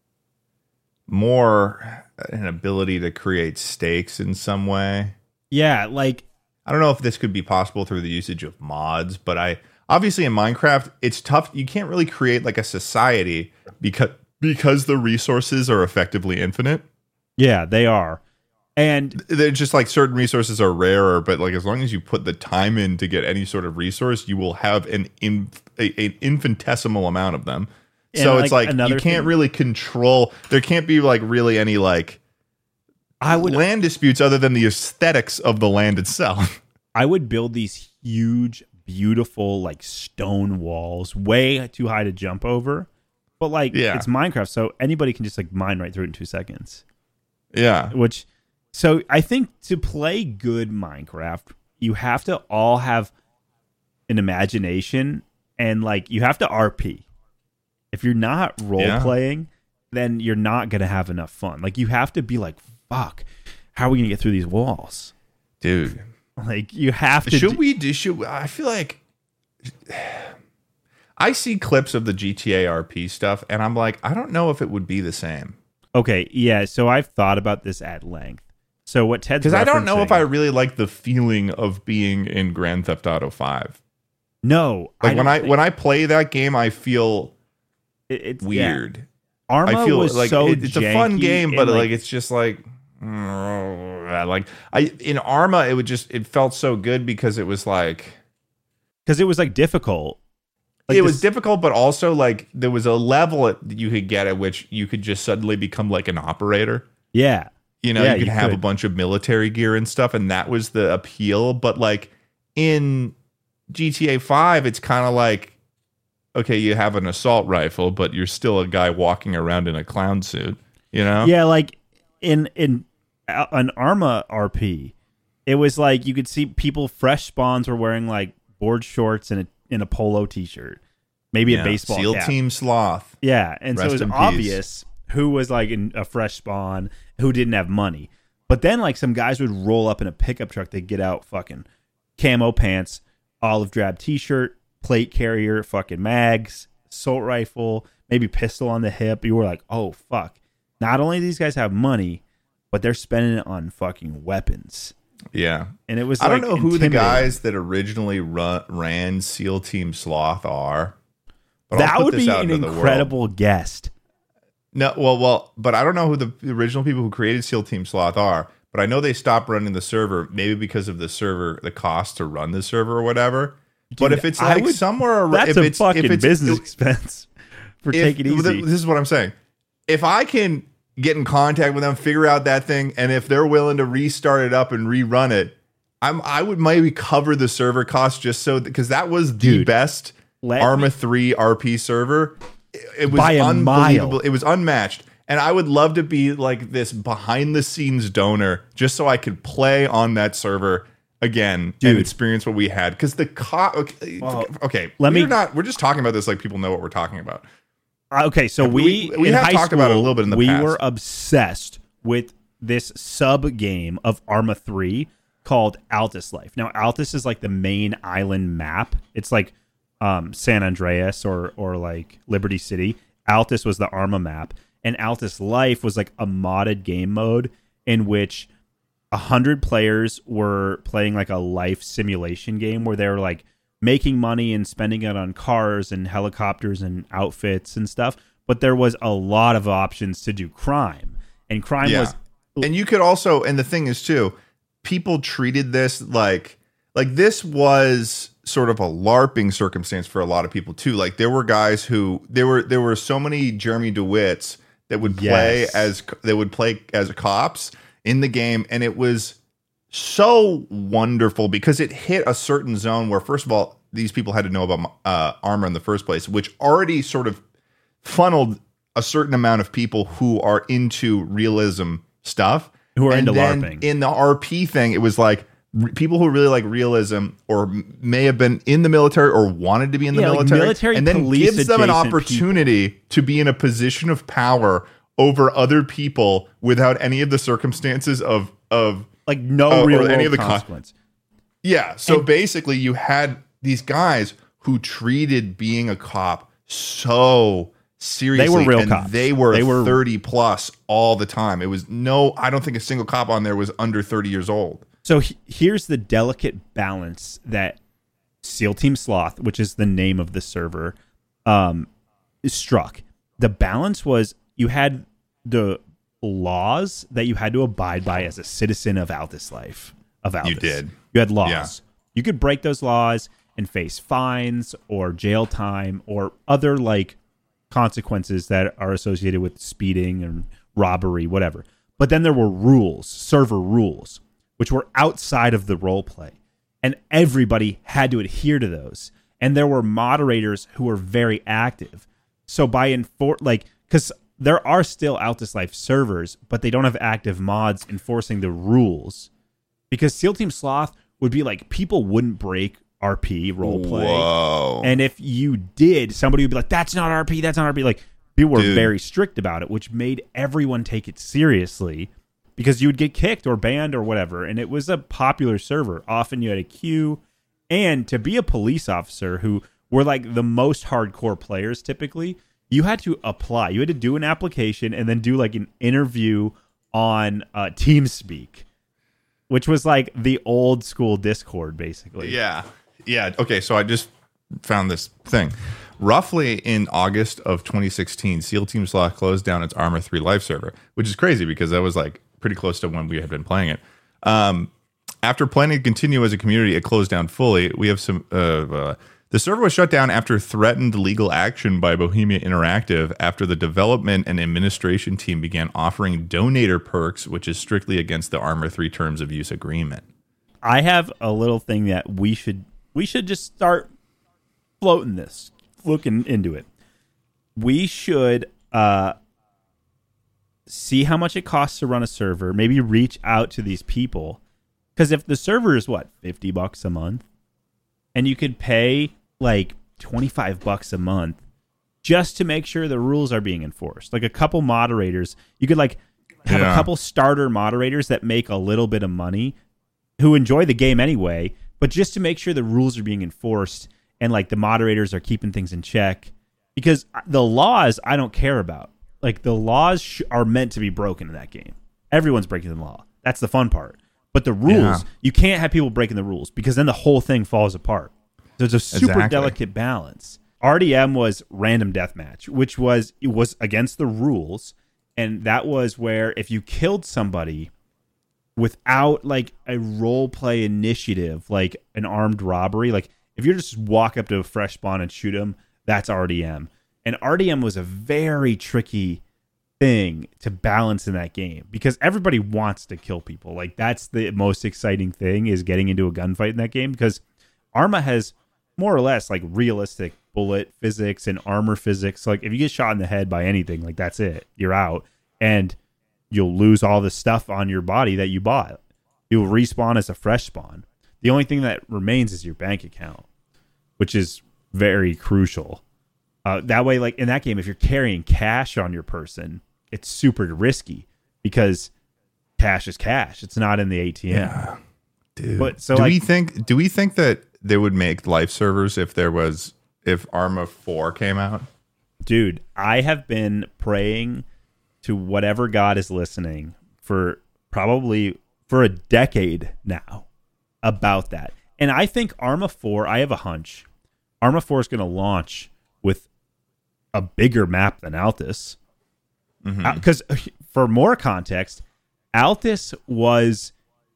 more an ability to create stakes in some way. yeah, like I don't know if this could be possible through the usage of mods, but I obviously in Minecraft it's tough. You can't really create like a society because because the resources are effectively infinite. yeah, they are, and They're just like certain resources are rarer, but like as long as you put the time in to get any sort of resource, you will have an in, a, an infinitesimal amount of them. And, So like, it's like another you can't thing- really control. There can't be like really any like I would land disputes other than the aesthetics of the land itself. I would build these huge, beautiful, like stone walls, way too high to jump over. But like, Yeah. it's Minecraft, so anybody can just like mine right through it in two seconds. Yeah. Which, so I think to play good Minecraft, you have to all have an imagination, and like you have to R P. If you're not role Yeah. playing, then you're not gonna have enough fun. Like you have to be like, fuck, how are we gonna get through these walls? Dude. Like you have to. Should do- we do should I feel like I see clips of the G T A R P stuff and I'm like, I don't know if it would be the same. Okay, yeah. So I've thought about this at length. So what Ted's Because I don't know if I referencing- really like the feeling of being in Grand Theft Auto five. no Like when don't I think- when I play that game, I feel it- it's yeah. weird. Arma I feel was like so it- it's a fun janky game, but and, like, it's just like like I in Arma, it would just it felt so good because it was like because it was like difficult. Like it was this- difficult, but also like there was a level at, that you could get at which you could just suddenly become like an operator. Yeah, You know, Yeah, you could you have a could. bunch of military gear and stuff, and that was the appeal. But like in G T A five, it's kind of like, okay, you have an assault rifle, but you're still a guy walking around in a clown suit. You know? yeah. Like in in uh, an Arma R P, it was like you could see people fresh spawns were wearing like board shorts and a in a polo T-shirt, maybe Yeah. a baseball SEAL cap. Team Sloth. Yeah, and so Rest it was in peace. obvious who was like in a fresh spawn, who didn't have money. But then like some guys would roll up in a pickup truck, they'd get out fucking camo pants, olive drab t-shirt, plate carrier, fucking mags, assault rifle, maybe pistol on the hip. You were like, oh fuck. Not only do these guys have money, but they're spending it on fucking weapons. Yeah. And it was I don't like, know who the intimidating. guys that originally run, ran SEAL Team Sloth are. But I'll That put would this be out an into the world. incredible guest. No, well, well, but I don't know who the original people who created SEAL Team Sloth are. But I know they stopped running the server, maybe because of the server, the cost to run the server or whatever. but Dude, if it's I like would- somewhere, ar- That's if a it's fucking if it's, business if- expense for if- take it easy. This is what I'm saying. If I can get in contact with them, figure out that thing, and if they're willing to restart it up and rerun it, I'm I would maybe cover the server cost just so because that was the Dude, best let Arma me- three R P server. It, it was By a unbelievable. mile. It was unmatched. And I would love to be like this behind the scenes donor just so I could play on that server again Dude. and experience what we had. Because the co- okay, Well, okay, let we're me- not we're just talking about this like people know what we're talking about. Okay, so we We- we in have high talked about it a school, little bit in the we past. were obsessed with this sub game of Arma three called Altus Life. Now Altus is like the main island map. It's like um, San Andreas or or like Liberty City. Altus was the Arma map, and Altus Life was like a modded game mode in which a hundred players were playing like a life simulation game where they were like making money and spending it on cars and helicopters and outfits and stuff. But there was a lot of options to do crime, and crime Yeah. was. And you could also, and the thing is too, people treated this like, like this was sort of a LARPing circumstance for a lot of people too. Like there were guys who, there were, there were so many Jeremy DeWitts that would play Yes. as, they would play as cops in the game. And it was so wonderful because it hit a certain zone where, first of all, these people had to know about uh, Arma in the first place, which already sort of funneled a certain amount of people who are into realism stuff. Who are And into then LARPing. In the R P thing, it was like r- people who really like realism or m- may have been in the military or wanted to be in the Yeah, like military, military and then police gives them an adjacent opportunity to be in a position of power over other people without any of the circumstances of of Like no Uh, or real any world of the con- consequence. yeah. So And- basically, you had these guys who treated being a cop so seriously. They were real and cops. They were, They were- thirty plus all the time. It was no, I don't think a single cop on there was under thirty years old. So he- here's the delicate balance that SEAL Team Sloth, which is the name of the server, um, struck. The balance was you had the laws that you had to abide by as a citizen of Aldous Life. Of Aldous. You did. You had laws. Yeah. You could break those laws and face fines or jail time or other like consequences that are associated with speeding and robbery, whatever. But then there were rules, server rules, which were outside of the role play. And everybody had to adhere to those. And there were moderators who were very active. So by enfor- like, because there are still Aldous Life servers, but they don't have active mods enforcing the rules. Because SEAL Team Sloth would be like, people wouldn't break R P roleplay. Whoa. And if you did, somebody would be like, that's not R P, that's not R P. Like, people were Dude. very strict about it, which made everyone take it seriously because you would get kicked or banned or whatever. And it was a popular server. Often you had a queue. And to be a police officer who were like the most hardcore players typically, you had to apply. You had to do an application and then do like an interview on uh, TeamSpeak, which was like the old school Discord, basically. Yeah. Yeah. Okay. So I just found this thing. Roughly in August of twenty sixteen, SEAL Team Sloth closed down its Arma three live server, which is crazy because that was like pretty close to when we had been playing it. Um, after planning to continue as a community, it closed down fully. We have some. Uh, uh, the server was shut down after threatened legal action by Bohemia Interactive after the development and administration team began offering donator perks, which is strictly against the Arma three terms of use agreement. I have a little thing that we should we should just start floating this, looking into it. We should uh, see how much it costs to run a server. Maybe reach out to these people, because if the server is what fifty bucks a month, and you could pay like twenty-five bucks a month just to make sure the rules are being enforced. Like a couple moderators, you could like have Yeah. a couple starter moderators that make a little bit of money who enjoy the game anyway, but just to make sure the rules are being enforced and like the moderators are keeping things in check. Because the laws I don't care about. Like the laws sh- are meant to be broken in that game. Everyone's breaking the law. That's the fun part. But the rules, Yeah. you can't have people breaking the rules because then the whole thing falls apart. There's a super Exactly. delicate balance. R D M was random deathmatch, which was it was against the rules, and that was where if you killed somebody without like a role play initiative, like an armed robbery, like if you just walk up to a fresh spawn and shoot them, that's R D M. And R D M was a very tricky thing to balance in that game because everybody wants to kill people. Like that's the most exciting thing is getting into a gunfight in that game because Arma has more or less like realistic bullet physics and armor physics. Like if you get shot in the head by anything, like that's it. You're out. And you'll lose all the stuff on your body that you bought. You'll respawn as a fresh spawn. The only thing that remains is your bank account, which is very crucial. Uh, that way, like in that game, if you're carrying cash on your person, it's super risky because cash is cash. It's not in the A T M. Yeah. Dude. But so do like, we think do we think that they would make life servers if there was if Arma four came out? dude, I have been praying to whatever God is listening for probably for a decade now about that. And I think Arma four, I have a hunch, Arma four is going to launch with a bigger map than Altis. Because mm-hmm. uh, for more context, Altis was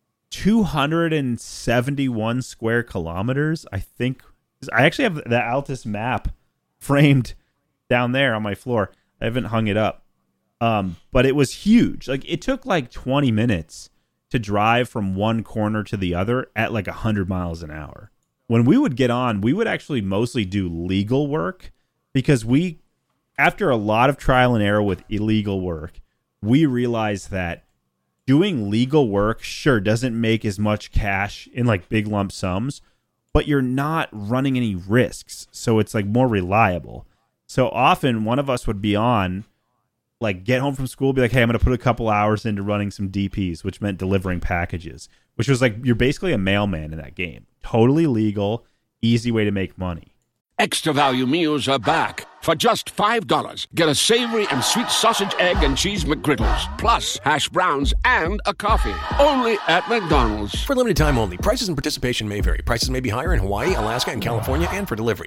two hundred seventy-one square kilometers. I think I actually have the Altis map framed down there on my floor. I haven't hung it up. Um, but it was huge. Like it took like twenty minutes to drive from one corner to the other at like one hundred miles an hour. When we would get on, we would actually mostly do legal work because we, after a lot of trial and error with illegal work, we realized that doing legal work, sure, doesn't make as much cash in like big lump sums, but you're not running any risks. So it's like more reliable. So often one of us would be on, like get home from school, be like, hey, I'm going to put a couple hours into running some D Ps, which meant delivering packages, which was like, you're basically a mailman in that game. Totally legal, easy way to make money. Extra value meals are back. For just five dollars, get a savory and sweet sausage, egg, and cheese McGriddles, plus hash browns and a coffee. Only at McDonald's. For limited time only. Prices and participation may vary. Prices may be higher in Hawaii, Alaska, and California, and for delivery.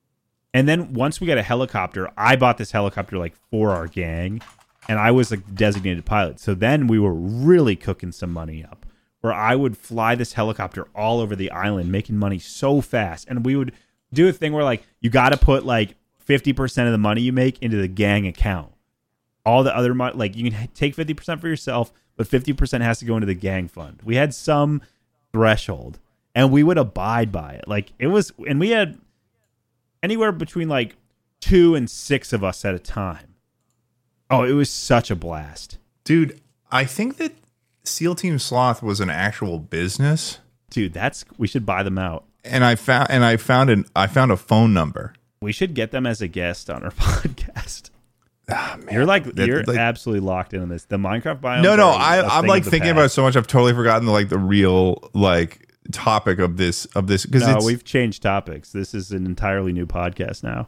And then once we got a helicopter, I bought this helicopter like for our gang, and I was like designated pilot. So then we were really cooking some money up, where I would fly this helicopter all over the island, making money so fast. And we would do a thing where like you got to put like fifty percent of the money you make into the gang account. All the other money, like you can take fifty percent for yourself, but fifty percent has to go into the gang fund. We had some threshold, and we would abide by it. Like it was, and we had anywhere between like two and six of us at a time. Oh, it was such a blast. Dude, I think that SEAL Team Sloth was an actual business. Dude, that's we should buy them out. And I found and I found an I found a phone number. We should get them as a guest on our podcast. Oh, man. You're like that, you're like, absolutely locked in on this. The Minecraft biome. No, no, I I'm like thinking about it so much I've totally forgotten the like the real like topic of this of this because no, it's, we've changed topics. This is an entirely new podcast now.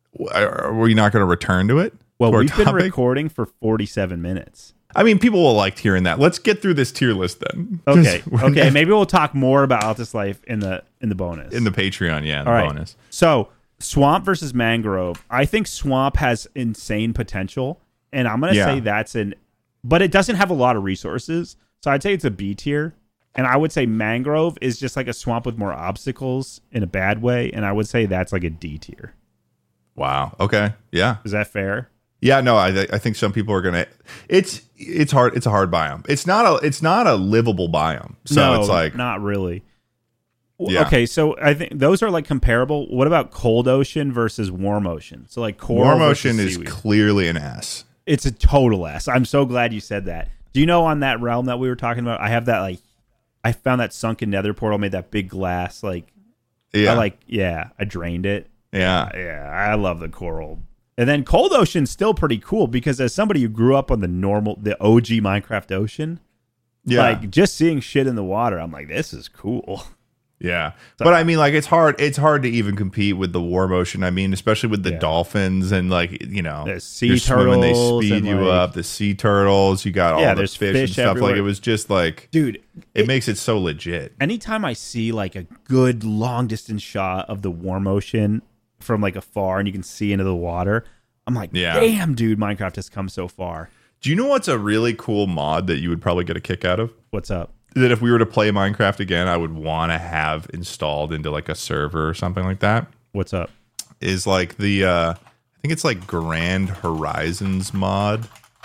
Are we not going to return to it? Well, to we've topic? been recording for forty-seven minutes. I mean, people will like hearing that. Let's get through this tier list then. Okay, okay. Maybe we'll talk more about Altis Life in the in the bonus in the Patreon. Yeah, in the All right. bonus. So Swamp versus Mangrove. I think Swamp has insane potential, and I'm going to Yeah. say that's an, but it doesn't have a lot of resources. So I'd say it's a B tier. And I would say Mangrove is just like a swamp with more obstacles in a bad way. And I would say that's like a D tier. Wow. Okay. Yeah. Is that fair? Yeah. No, I I think some people are gonna. It's it's hard. It's a hard biome. It's not a it's not a livable biome. So no, it's like not really. Yeah. Okay, so I think those are like comparable. What about cold ocean versus warm ocean? So like coral warm versus ocean is seaweed. clearly an S. It's a total S. I'm so glad you said that. Do you know on that realm that we were talking about? I have that like. I found that sunken nether portal, made that big glass. Like, Yeah. I like, yeah, I drained it. Yeah. Yeah, I love the coral. And then Cold Ocean's still pretty cool because as somebody who grew up on the normal, the O G Minecraft Ocean, Yeah. like just seeing shit in the water, I'm like, this is cool. Yeah. But I mean, like, it's hard. It's hard to even compete with the warm ocean. I mean, especially with the Yeah. dolphins and like, you know, The sea you're swimming, they turtles speed and, you like- up. The sea turtles, you got all Yeah, the there's fish, fish and stuff. everywhere. Like, it was just like, Dude, it, makes it so legit. anytime I see like a good long distance shot of the warm ocean from like afar and you can see into the water, I'm like, Yeah. damn, dude, Minecraft has come so far. Do you know what's a really cool mod that you would probably get a kick out of? What's up? That if we were to play Minecraft again, I would want to have installed into like a server or something like that. What's up? Is like the uh I think it's like Grand Horizons mod.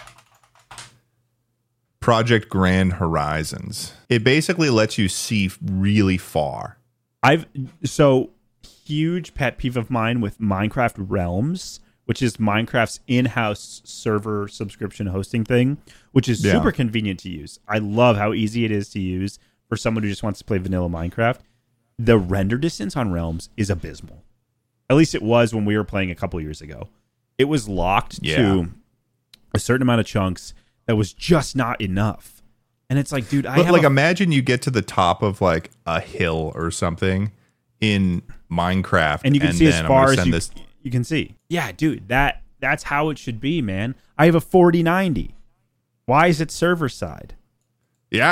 Project Grand Horizons. It basically lets you see really far. I've so huge pet peeve of mine with Minecraft Realms, which is Minecraft's in-house server subscription hosting thing, which is Yeah. super convenient to use. I love how easy it is to use for someone who just wants to play vanilla Minecraft. The render distance on Realms is abysmal. At least it was when we were playing a couple years ago. It was locked Yeah. to a certain amount of chunks that was just not enough. And it's like, dude, I But have like a imagine you get to the top of like a hill or something in Minecraft and you can see as then I'm far gonna as send you, this you can see. Yeah, dude, that that's how it should be, man. I have a forty ninety. Why is it server side? Yeah.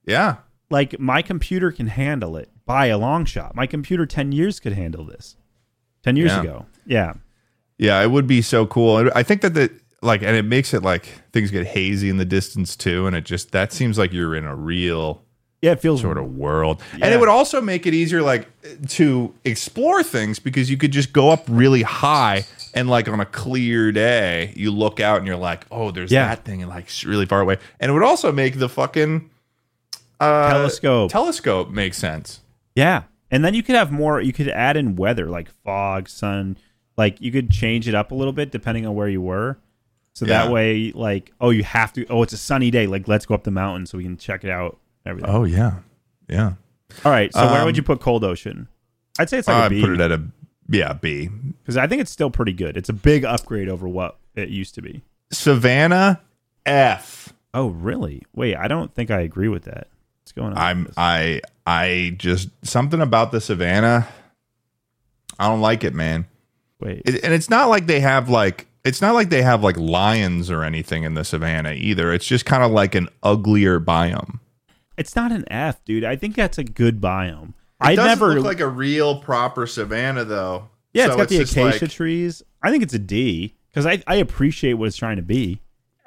Yeah. Like, my computer can handle it by a long shot. My computer ten years could handle this. ten years Yeah. ago. Yeah. Yeah, it would be so cool. I think that the like, and it makes it like things get hazy in the distance too, and it just that seems like you're in a real Yeah, it feels sort of world. Yeah. And it would also make it easier like to explore things because you could just go up really high and like on a clear day, you look out and you're like, oh, there's Yeah. that thing and like it's really far away. And it would also make the fucking uh, telescope. telescope make sense. Yeah. And then you could have more, you could add in weather like fog, sun, like you could change it up a little bit depending on where you were. So Yeah. that way, like, oh, you have to, oh, it's a sunny day. Like, let's go up the mountain so we can check it out. Everything. Oh yeah, yeah. All right. So where Um, would you put Cold Ocean? I'd say it's like a I'd B. put it at a yeah B. Because I think it's still pretty good. It's a big upgrade over what it used to be. Savannah F. Oh, really? Wait, I don't think I agree with that. What's going on? I'm I I just something about the Savannah. I don't like it, man. Wait. It, and it's not like they have like it's not like they have like lions or anything in the Savannah either. It's just kind of like an uglier biome. It's not an F, dude. I think that's a good biome. It I doesn't never look like a real proper Savannah though. Yeah, it's So got the just acacia like, trees. I think it's a D because I, I appreciate what it's trying to be.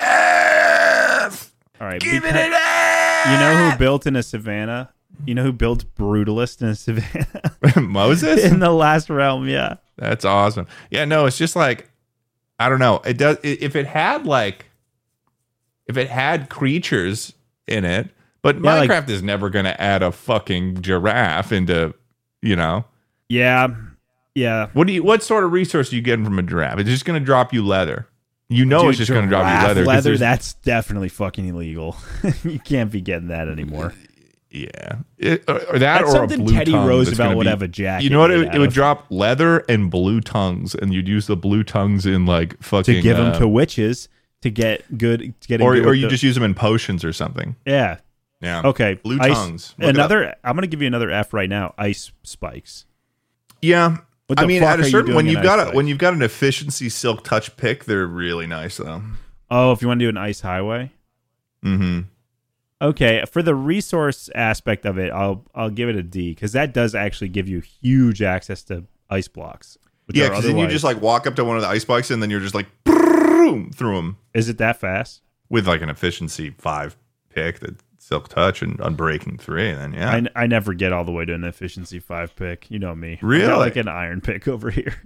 F. All right, Give it because- an F. You know who built in a savannah? You know who built Brutalist in a savannah? Moses? In the last realm, yeah. That's awesome. Yeah, no, it's just like I don't know. It does if it had like if it had creatures in it, but Yeah, like- Minecraft is never going to add a fucking giraffe into, you know. Yeah. Yeah. What do you what sort of resource are you getting from a giraffe? It's just going to drop you leather. You know Dude, it's just going to drop you giraffe leather. 'cause Leather, there's- that's definitely fucking illegal. You can't be getting that anymore. Yeah, it, or, or that That's or something a blue Teddy tongue that's Roosevelt gonna would be- have a jacket You know what? made It, out it would of. drop leather and blue tongues, and you'd use the blue tongues in like fucking To give them uh, to witches to get good. To get or good or with you the- just use them in potions or something. yeah. Yeah. Okay. Blue Ice- tongues. Look it up. Another. I'm gonna give you another F right now. Ice spikes. Yeah. What I the mean, fuck at are a you certain doing when in you've Ice got a, Spikes? when you've got an efficiency silk touch pick, they're really nice though. Oh, if you want to do an ice highway. Mm-hmm. Okay, for the resource aspect of it, I'll I'll give it a D because that does actually give you huge access to ice blocks. which Yeah, are because then you otherwise- just like walk up to one of the ice spikes and then you're just like boom, through them Is it that fast? with like an efficiency five pick that silk touch and unbreaking three. And then yeah, I, I never get all the way to an efficiency five pick. You know me. I Really? got like an iron pick over here.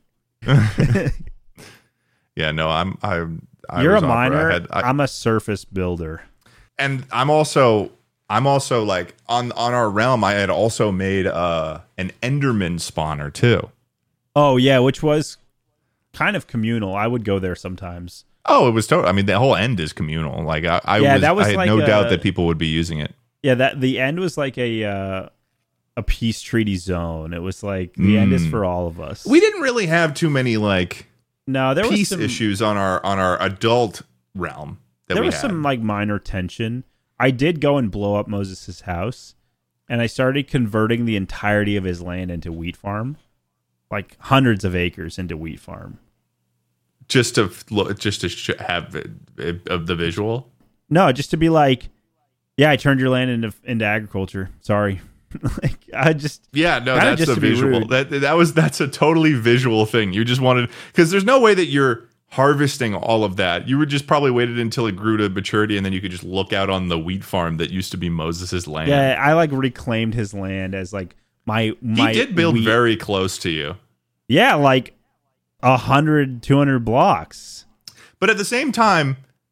yeah. No, I'm I. I You're a was off where miner. I had- I- I'm a surface builder. and I'm also I'm also like on on our realm. I had also made uh an Enderman spawner too. Oh yeah, which was kind of communal. I would go there sometimes. Oh, it was total. I mean, the whole end is communal. Like I, I Yeah, was, that was I had like no a- doubt that people would be using it. Yeah, that the end was like a uh, a peace treaty zone. It was like the end is Mm. for all of us. We didn't really have too many like no, there was peace some, issues on our on our adult realm. That There we was had. some like minor tension. I did go and blow up Moses' house, and I started converting the entirety of his land into wheat farm, like hundreds of acres into wheat farm. just to look, just to sh- have it, it, of the visual. No, just to be like, yeah, I turned your land into into agriculture. Sorry, like I just Yeah, no, Kinda that's just the to be visual. rude. That that was that's a totally visual thing. You just wanted because there's no way that you're harvesting all of that. You would just probably waited until it grew to maturity, and then you could just look out on the wheat farm that used to be Moses's land. yeah, I like reclaimed his land as like my my. he did build wheat- very close to you, yeah, like a hundred, two hundred blocks. but at the same time,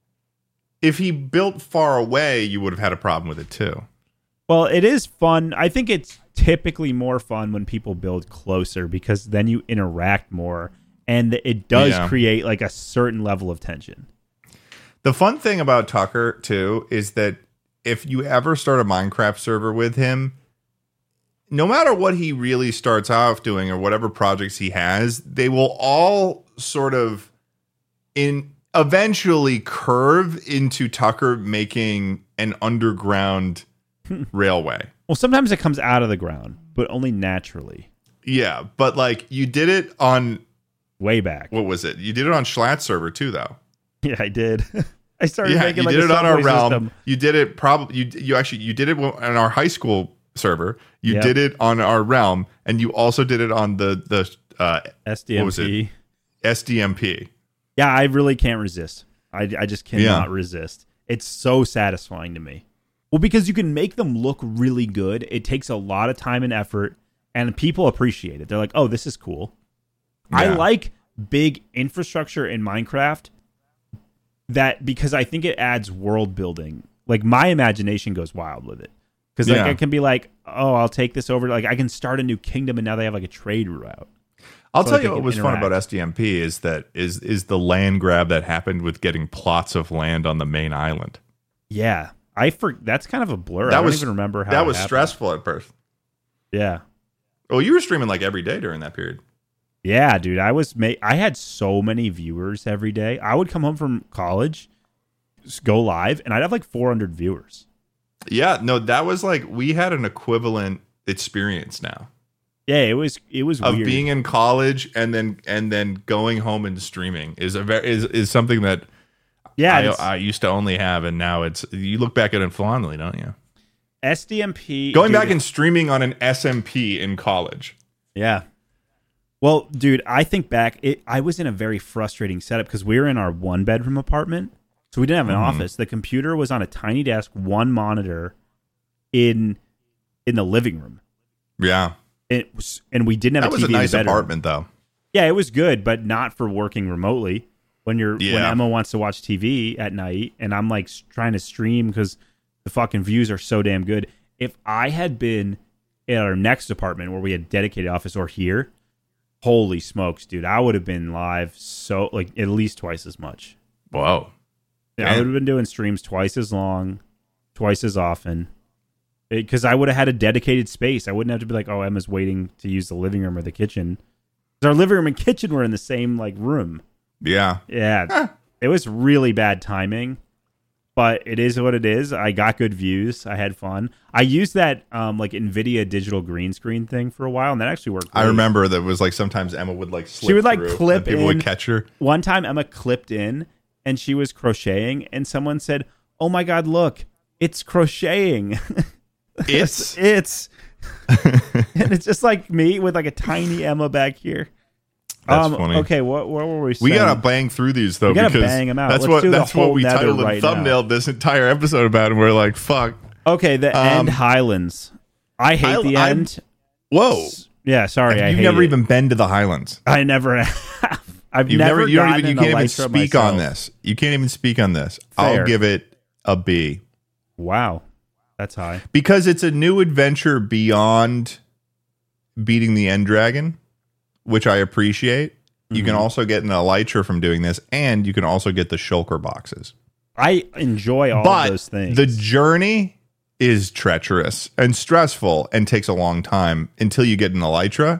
if he built far away, you would have had a problem with it too. Well, it is fun. I think it's typically more fun when people build closer because then you interact more and it does Yeah. create like a certain level of tension. The fun thing about Tucker, too, is that if you ever start a Minecraft server with him, no matter what he really starts off doing or whatever projects he has, they will all sort of in eventually curve into Tucker making an underground railway. Well, sometimes it comes out of the ground, but only naturally. Yeah, but like you did it on Way back. what was it? You did it on Schlatt server too, though. Yeah, I did. I started Yeah, making you like did a it on our subway realm. system. You did it probably. You you actually you did it on our high school server. You Yep. did it on our realm, and you also did it on the the uh, S D M P. What was it? S D M P. Yeah, I really can't resist. I, I just cannot Yeah. resist. It's so satisfying to me. Well, because you can make them look really good. It takes a lot of time and effort, and people appreciate it. They're like, oh, this is cool. I Yeah. like big infrastructure in Minecraft that because I think it adds world building. Like, my imagination goes wild with it. Because like Yeah. I can be like, oh, I'll take this over. Like, I can start a new kingdom, and now they have like a trade route. I'll So, tell like, you they what can was fun interact. about S D M P is that is is the land grab that happened with getting plots of land on the main island. Yeah, I for that's kind of a blur. I That don't was even remember how that it was happened. stressful at first. Yeah. Oh, you were streaming like every day during that period. Yeah, dude, I was ma- I had so many viewers every day. I would come home from college, just go live, and I'd have like four hundred viewers. Yeah, no, that was like we had an equivalent experience now Yeah, it was it was of weird. being in college and then and then going home and streaming is a very is, is something that yeah, it's- I, I used to only have, and now it's you look back at it fondly, don't you? S D M P Going dude, back and streaming on an S M P in college. yeah. Well, dude, I think back. It, I was in a very frustrating setup because we were in our one bedroom apartment, so we didn't have an Mhm. office. The computer was on a tiny desk, one monitor, in in the living room. Yeah, It was, and we didn't have that a T V was a nice in the bedroom. apartment though. Yeah, it was good, but not for working remotely. When you're when Yeah. Emma wants to watch T V at night, and I'm like s- trying to stream because the fucking views are so damn good. If I had been in our next apartment where we had dedicated office or here, holy smokes, dude, I would have been live so like at least twice as much. Whoa. Yeah, I Damn. would have been doing streams twice as long, twice as often. Because I would have had a dedicated space. I wouldn't have to be like, oh, Emma's waiting to use the living room or the kitchen. 'Cause our living room and kitchen were in the same like room. Yeah. Yeah, it was really bad timing, but it is what it is. I got good views. I had fun. I used that um, like NVIDIA digital green screen thing for a while, and that actually worked. I great. remember that was like sometimes Emma would like slip She would, like, through, clip and people in. would catch her. One time Emma clipped in and she was crocheting, and someone said, "Oh my God, look, it's crocheting." It's it's and it's just like me with like a tiny Emma back here. That's um, funny. Okay, what what were we saying? We gotta bang through these though We gotta because bang 'em out. that's Let's what do the that's what whole we nether titled right and now. thumbnailed this entire episode about, and we're like, fuck. Okay, the Um, end Highlands. I hate I- the I'm- end. Whoa. Yeah, sorry, I You've hate never it. even been to the Highlands. I never have. I've You've never, never, you don't gotten even, you an can't even Elytra speak myself. on this. You can't even speak on this. Fair. I'll give it a B. Wow, that's high. Because it's a new adventure beyond beating the end dragon, which I appreciate. You Mm-hmm. can also get an elytra from doing this, and you can also get the shulker boxes. I enjoy all but of those things. the journey is treacherous and stressful and takes a long time until you get an elytra.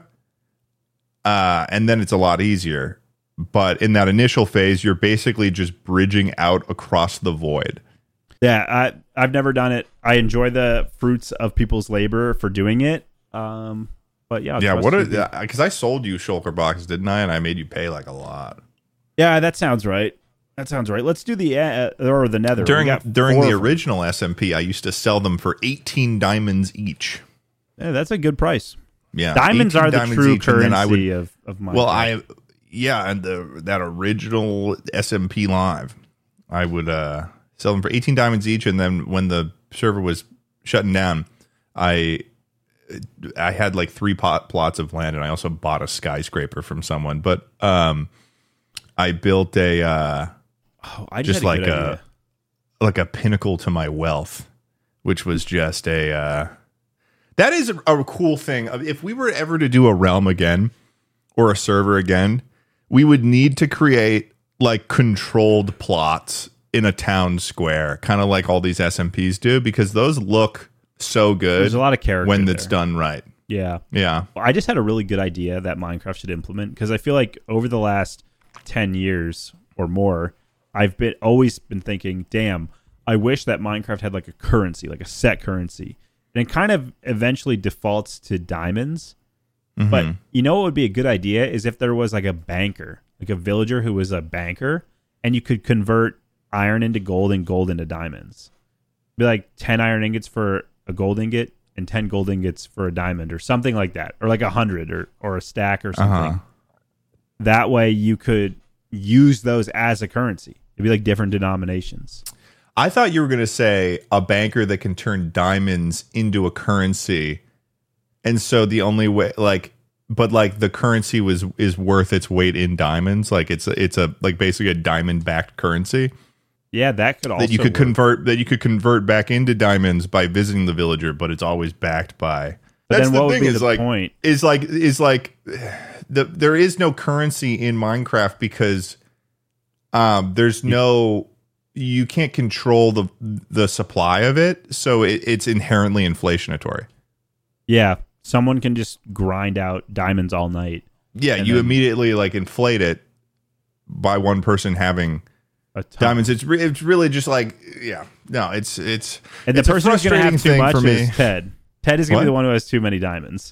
Uh, and then it's a lot easier. But in that initial phase, you're basically just bridging out across the void. Yeah, I I've never done it. I enjoy the fruits of people's labor for doing it. Um, but yeah, I'll Yeah, trust what? you. Because I sold you shulker boxes, didn't I? And I made you pay like a lot Yeah, that sounds right. That sounds right. Let's do the uh, or the Nether We during got during four the of them. original S M P. I used to sell them for eighteen diamonds each. Yeah, that's a good price. Yeah, Diamonds eighteen are the diamonds true each, and then I currency would- of of my. Well, I yeah, and the that original S M P live, I would uh, sell them for eighteen diamonds each, and then when the server was shutting down, I I had like three pot plots of land, and I also bought a skyscraper from someone. But um, I built a uh, oh, I just just had like a, good a idea. like a pinnacle to my wealth, which was just a uh, that is a, a cool thing. If we were ever to do a realm again or a server again, we would need to create like controlled plots in a town square, kind of like all these S M Ps do, because those look so good. There's a lot of character when it's there. done right. Yeah. Yeah. I just had a really good idea that Minecraft should implement because I feel like over the last ten years or more, I've been always been thinking, damn, I wish that Minecraft had like a currency, like a set currency. And it kind of eventually defaults to diamonds. Mm-hmm. But you know what would be a good idea is if there was like a banker, like a villager who was a banker, and you could convert iron into gold and gold into diamonds. Be like ten iron ingots for a gold ingot and ten gold ingots for a diamond or something like that. Or like a hundred or, or a stack or something. Uh-huh. That way you could use those as a currency. It'd be like different denominations. I thought you were going to say a banker that can turn diamonds into a currency. And so the only way, like, but like the currency was is worth its weight in diamonds. Like it's a, it's a like basically a diamond backed currency. Yeah, that could also that you could work. convert that you could convert back into diamonds by visiting the villager, but it's always backed by. But That's then the what would thing be is the like point? is like is like the there is no currency in Minecraft because um there's no you can't control the the supply of it, so it, it's inherently inflationatory. Yeah, someone can just grind out diamonds all night. Yeah, And you then- immediately like inflate it by one person having A ton. diamonds. It's re- it's really just like yeah, no, it's it's And the it's a person who's going to frustrating have too thing much for me. is Ted. Ted is going to What? be the one who has too many diamonds.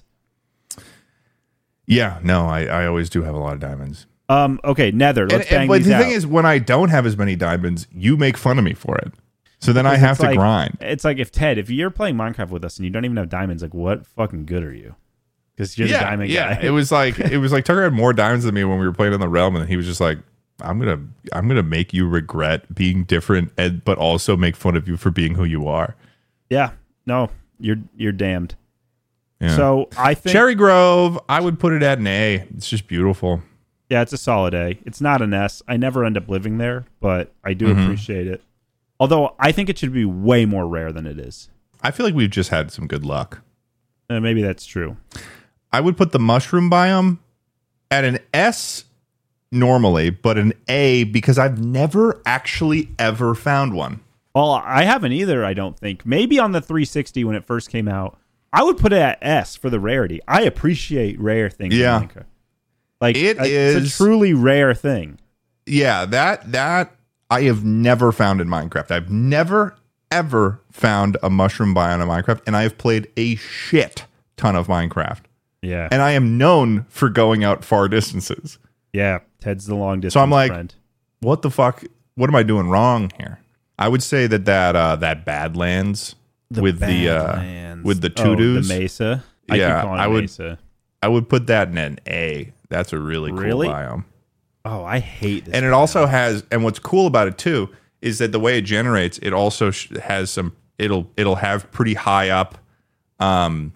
Yeah, no, I, I always do have a lot of diamonds. Um. Okay, Nether. And, Let's and- bang but these the out. thing is, when I don't have as many diamonds, you make fun of me for it. So then I Because have it's to like- grind. It's like if Ted, if you're playing Minecraft with us and you don't even have diamonds, like what fucking good are you? Because you're yeah, the diamond yeah. guy. It was like it was like Tucker had more diamonds than me when we were playing in the realm, and he was just like, "I'm gonna, I'm gonna make you regret being different, and but also make fun of you for being who you are." yeah. No, you're you're damned. Yeah. So I think Cherry Grove, I would put it at an A. It's just beautiful. yeah, it's a solid A. It's not an S. I never end up living there, but I do Mm-hmm. appreciate it. Although I think it should be way more rare than it is. I feel like we've just had some good luck. Uh, maybe that's true. I would put the mushroom biome at an S normally, but an A because I've never actually ever found one. Well, I haven't either, I don't think. Maybe on the three sixty when it first came out. I would put it at S for the rarity. I appreciate rare things Yeah. in Minecraft. Like, It a- it's is- a truly rare thing. Yeah, that that I have never found in Minecraft. I've never ever found a mushroom biome in Minecraft, and I have played a shit ton of Minecraft. Yeah. And I am known for going out far distances. yeah. Ted's the long distance So I'm like, friend. what the fuck? What am I doing wrong here? I would say that that uh, that Badlands with the uh, Badlands. with the Oh, to-dos. the Mesa. I Yeah, keep calling it I would- Mesa. I would put that in an A. That's a really cool Really? biome. Oh, I hate this. And it also has, and what's cool about it too is that the way it generates, it also sh- has some. It'll it'll have pretty high up um,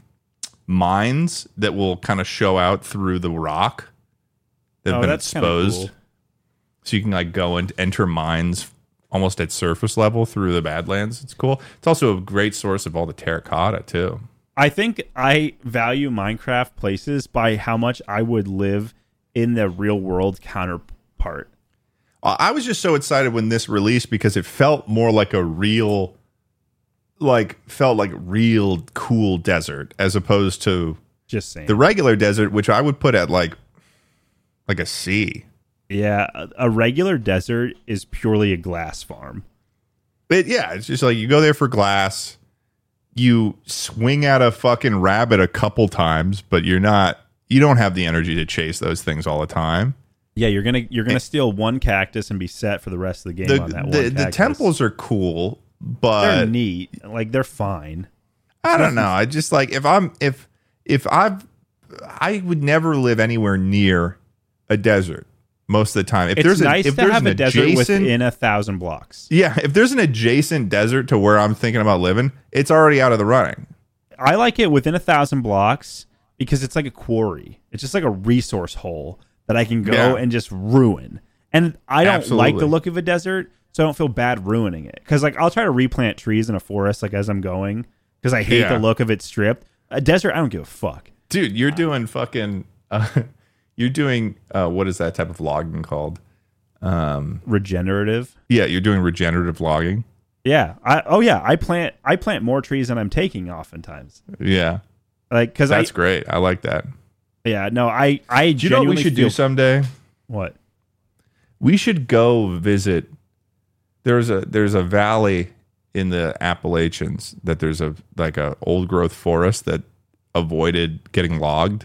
mines that will kind of show out through the rock that have Oh, been that's kinda exposed. cool. So you can like go and enter mines almost at surface level through the Badlands. It's cool. It's also a great source of all the terracotta too. I think I value Minecraft places by how much I would live in the real world counterpart. Uh, I was just so excited when this released because it felt more like a real, like felt like real cool desert as opposed to Just saying. the regular desert, which I would put at like like a C. yeah, a, a regular desert is purely a glass farm. But yeah, it's just like you go there for glass, you swing at a fucking rabbit a couple times, but you're not, you don't have the energy to chase those things all the time. Yeah, you're gonna you're gonna steal one cactus and be set for the rest of the game The on that one. the, the cactus. temples are cool, but they're neat. Like they're fine. I don't know. I just like if I'm if if I've I would never live anywhere near a desert most of the time. If It's there's nice a, if to there's have an a desert adjacent, within a thousand blocks. yeah, if there's an adjacent desert to where I'm thinking about living, it's already out of the running. I like it within a thousand blocks because it's like a quarry. It's just like a resource hole that I can go Yeah. and just ruin. And I don't like Absolutely. the look of a desert, so I don't feel bad ruining it. Because like I'll try to replant trees in a forest like as I'm going because I hate Yeah. the look of it stripped. A desert, I don't give a fuck. Dude, you're doing fucking uh, you're doing uh, what is that type of logging called? Regenerative. Yeah, you're doing regenerative logging. Yeah. I oh yeah. I plant I plant more trees than I'm taking oftentimes. Yeah. Like because I That's great. I like that. yeah no I I Do you know what we genuinely should feel, do someday? what We should go visit. There's a there's a valley in the Appalachians that there's a like a old growth forest that avoided getting logged,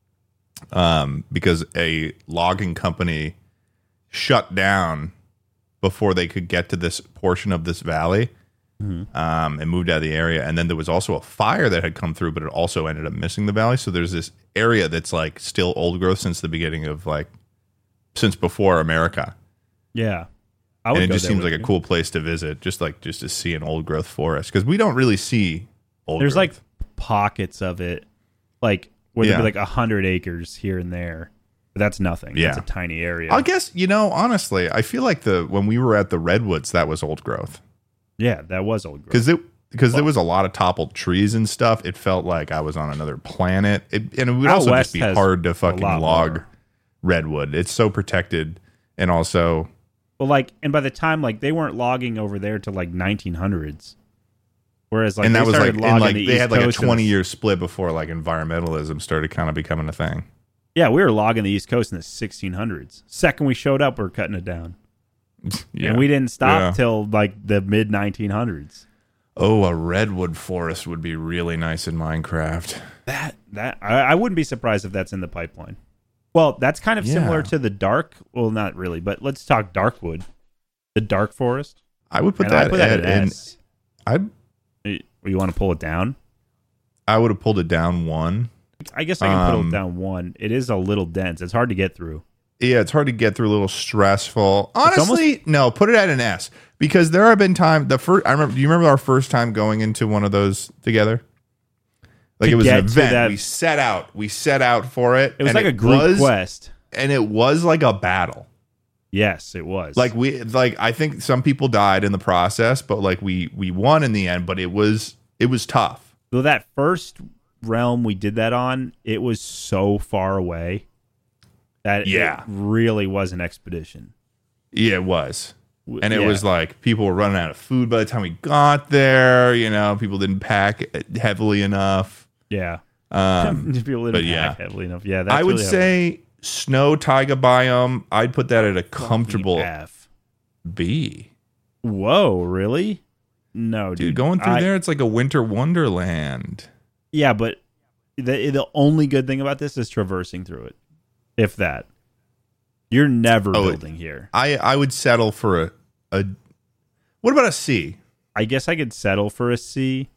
um, because a logging company shut down before they could get to this portion of this valley. Mm-hmm. Um, and moved out of the area. And then there was also a fire that had come through, but it also ended up missing the valley. So there's this area that's like still old growth since the beginning of like, since before America. Yeah. I And would it go just there seems with like a you. cool place to visit, just like just to see an old growth forest. Because we don't really see old There's growth. like pockets of it, like where Yeah. there'd be like a hundred acres here and there. But that's nothing. Yeah. That's a tiny area. I guess, you know, honestly, I feel like the when we were at the Redwoods, that was old growth. Yeah, that was old growth. Because it because there was a lot of toppled trees and stuff. It felt like I was on another planet. It, and it would Out also west just be has hard to a fucking lot log more. redwood. It's so protected, and also Well, like, and by the time like they weren't logging over there till like nineteen hundreds, whereas like and that they was like, started and logging like the they East had like a Coast in the- twenty year split before like environmentalism started kind of becoming a thing. Yeah, we were logging the East Coast in the sixteen hundreds. Second we showed up, we we're cutting it down, Yeah. and we didn't stop Yeah. till like the mid nineteen hundreds. Oh, a redwood forest would be really nice in Minecraft. That that I, I wouldn't be surprised if that's in the pipeline. Well, that's kind of Yeah. similar to the dark. Well, not really, but let's talk Darkwood, the dark forest. I would put And I that, put that at, at in. S. I You, you want to pull it down? I would have pulled it down one. I guess I can pull Um, it down one. It is a little dense. It's hard to get through. Yeah, it's hard to get through. A little stressful. almost- Honestly, no. Put it at an S because there have been times. The first I remember. Do you remember our first time going into one of those together? Like To it was an get to event. that- We set out. We set out for it. It was and like a group was- quest. and it was like a battle. Yes, it was. Like we like I think some people died in the process, but like we we won in the end. But it was it was tough. so that first realm we did that on, it was so far away that Yeah. it really was an expedition. Yeah, it was. W- And it yeah. was like people were running out of food by the time we got there. You know, people didn't pack it heavily enough. Yeah. Um, People didn't but yeah. pack heavily enough. Yeah, that's I would really how- say snow taiga biome. I'd put that at a comfortable F. B. Whoa, really? No, dude. Dude, going through I- there, it's like a winter wonderland. Yeah, but the the only good thing about this is traversing through it. If that. You're never Oh, building here. I I would settle for a a. What about a C? I guess I could settle for a C.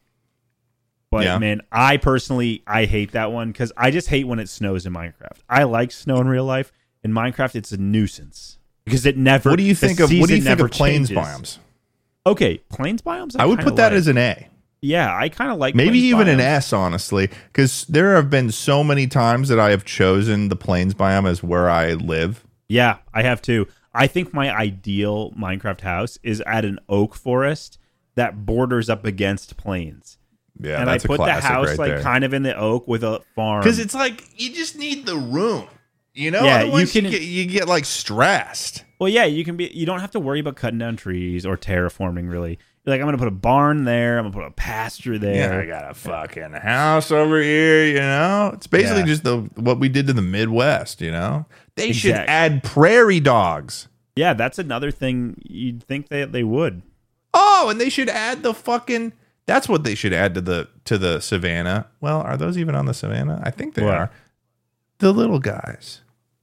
But Yeah. man, I personally I hate that one because I just hate when it snows in Minecraft. I like snow in real life. In Minecraft, it's a nuisance because it never. What do you the think of what do you season think never of plains changes. biomes? Okay, plains biomes. I would kinda put that like. as an A. Yeah, I kind of like Maybe plains even an biomes. S, honestly, because there have been so many times that I have chosen the plains biome as where I live. Yeah, I have too. I think my ideal Minecraft house is at an oak forest that borders up against plains. Yeah, and I that's put a the classic house right like there. kind of in the oak with a farm. Because it's like you just need the room, you know. Yeah, you Otherwise, you, can- get, you get like stressed. Well, yeah, you can be. You don't have to worry about cutting down trees or terraforming. Really, you're like, I'm gonna put a barn there. I'm gonna put a pasture Yeah, there. I got a fucking house over here. You know, it's basically Yeah. just the what we did to the Midwest. You know, they should Exact- add prairie dogs. Yeah, that's another thing. You'd think that they would. Oh, and they should add the fucking. That's what they should add to the to the savannah. Well, are those even on the savannah? I think they What? are. The little guys.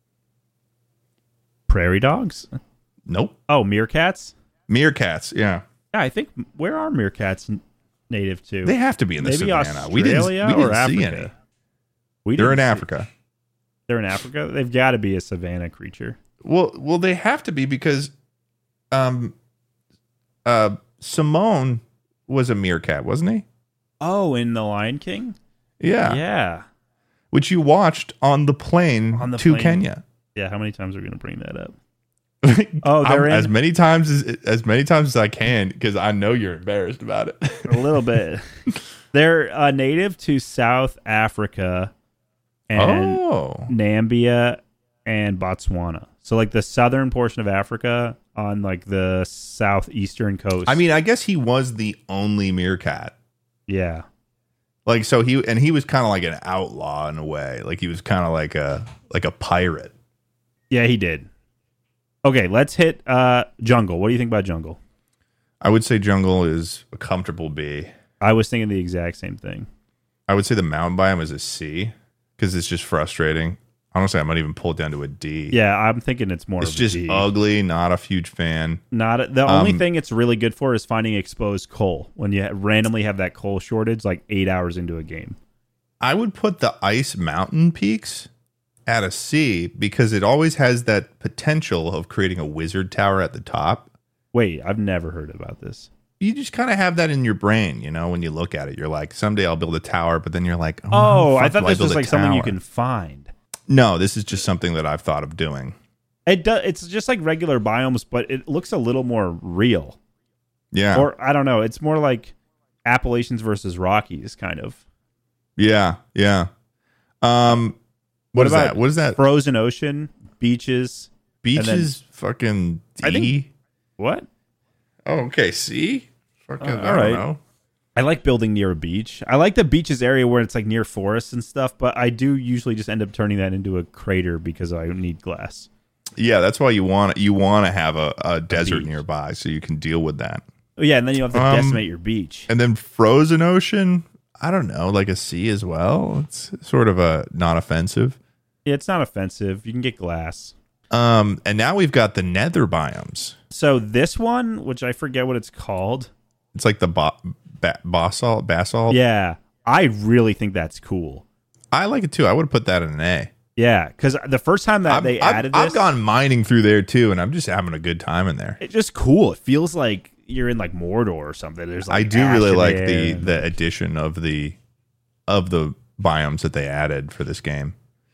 Prairie dogs. Nope. Oh, meerkats. Meerkats. Yeah, Yeah, I think where are meerkats n- native to? they have to be in the Maybe savannah. Australia we didn't. We didn't or see Africa. any. We They're in didn't see- Africa. They're in Africa. They've got to be a savanna creature. Well, well, they have to be because, um, uh, Simone was a meerkat, wasn't he? Oh, in The Lion King. Yeah. Yeah. Which you watched on the plane On the to plane. Kenya. Yeah. How many times are we going to bring that up? Oh, they're I'm- in- as many times as as many times as I can because I know you're embarrassed about it. A little bit. They're uh, native to South Africa and oh, Namibia and Botswana. So like the southern portion of Africa on like the southeastern coast. I mean, I guess he was the only meerkat. yeah. Like so he and he was kind of like an outlaw in a way. Like he was kind of like a like a pirate. Yeah, he did. Okay, let's hit uh, jungle. What do you think about jungle? I would say jungle is a comfortable B. I was thinking the exact same thing. I would say the mountain biome is a C because it's just frustrating. Honestly, I might even pull it down to a D. Yeah, I'm thinking it's more It's of just a D. ugly. Not a huge fan. Not a, the only Um, thing it's really good for is finding exposed coal when you randomly have that coal shortage like eight hours into a game. I would put the Ice Mountain Peaks at a C because it always has that potential of creating a wizard tower at the top. Wait, I've never heard about this. You just kind of have that in your brain, you know, when you look at it. You're like, someday I'll build a tower, but then you're like, oh, Oh, how the I fuck thought do this build was a like something you tower? can find. No, this is just something that I've thought of doing. It does. It's just like regular biomes, but it looks a little more real. Yeah. Or I don't know. It's more like Appalachians versus Rockies, kind of. yeah. Yeah. Um, what, What is about that? What is that? Frozen ocean, beaches. Beaches, fucking D? I think- What? oh, okay. C? Fucking, Uh, I all don't right. know. I like building near a beach. I like the beaches area where it's like near forests and stuff, but I do usually just end up turning that into a crater because I need glass. Yeah, that's why you want you want to have a, a desert beach. nearby so you can deal with that. Oh, yeah, and then you have to Um, decimate your beach. And then frozen ocean, I don't know, like a C as well. It's sort of a not offensive. Yeah, it's not offensive. You can get glass. Um, and now we've got the nether biomes. So this one, which I forget what it's called. It's like the ba- ba- basalt, basalt. Yeah, I really think that's cool. I like it too. I would have put that in an A. Yeah, because the first time that I've, they I've- added I've this, gone mining through there too, and I'm just having a good time in there. it's just cool. It feels like you're in like Mordor or something. There's like I do ash really in like there the and- the addition of the of the biomes that they added for this game.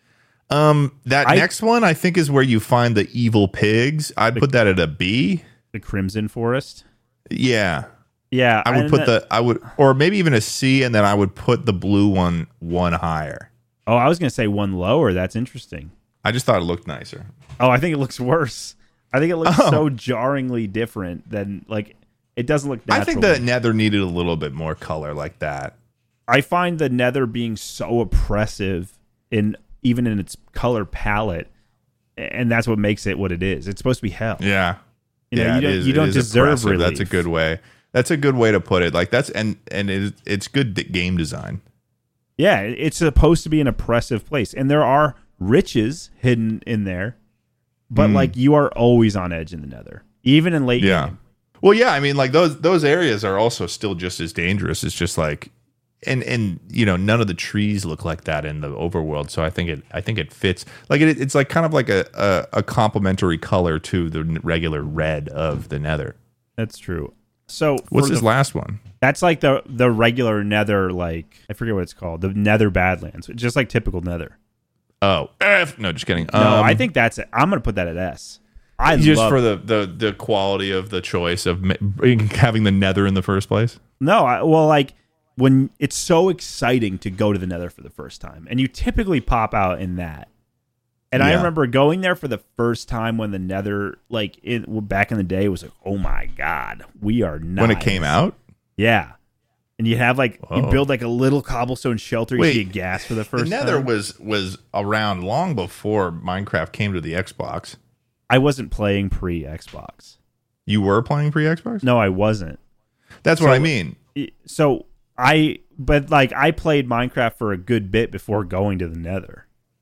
Um, that I- next one I think is where you find the evil pigs. I'd put that at a B. the Crimson Forest. Yeah, Yeah, I would and put that- the I would or maybe even a C, and then I would put the blue one one higher. Oh, I was gonna say one lower. That's interesting. I just thought it looked nicer. Oh, I think it looks worse. I think it looks Oh. so jarringly different than like it doesn't look natural. I think the nether needed a little bit more color like that. I find the Nether being so oppressive in even in its color palette, and that's what makes it what it is. It's supposed to be hell. Yeah. You know, yeah, you it don't- is- you it don't is deserve oppressive. That's a relief. good way. That's a good way to put it. Like that's and and it, it's good d- game design. Yeah, it's supposed to be an oppressive place, and there are riches hidden in there, but Mm. like you are always on edge in the Nether, even in late Yeah. game. Well, yeah, I mean, like those those areas are also still just as dangerous. It's just like, and and you know, none of the trees look like that in the overworld. So I think it I think it fits. Like it, it's like kind of like a, a a complementary color to the n- regular red of the Nether. That's true. So What's for this the- last one? That's like the the regular Nether, like I forget what it's called, the Nether Badlands. It's just like typical Nether. Oh, F. No, just kidding. No, Um, I think that's it. I'm gonna put that at S. I just love for the, the the quality of the choice of ma- having the Nether in the first place. No, I, well, like when it's so exciting to go to the Nether for the first time, and you typically pop out in that. And I Yeah. remember going there for the first time when the Nether, like it back in the day, was like, oh my god, we are nice. When it came out. yeah. And you have like you Whoa. build like a little cobblestone shelter. You Wait, see a gas for the first The Nether time. was was around long before Minecraft came to the Xbox. I wasn't playing pre Xbox. You were playing pre Xbox? No, I wasn't. That's what So- I mean. So I, but like I played Minecraft for a good bit before going to the Nether.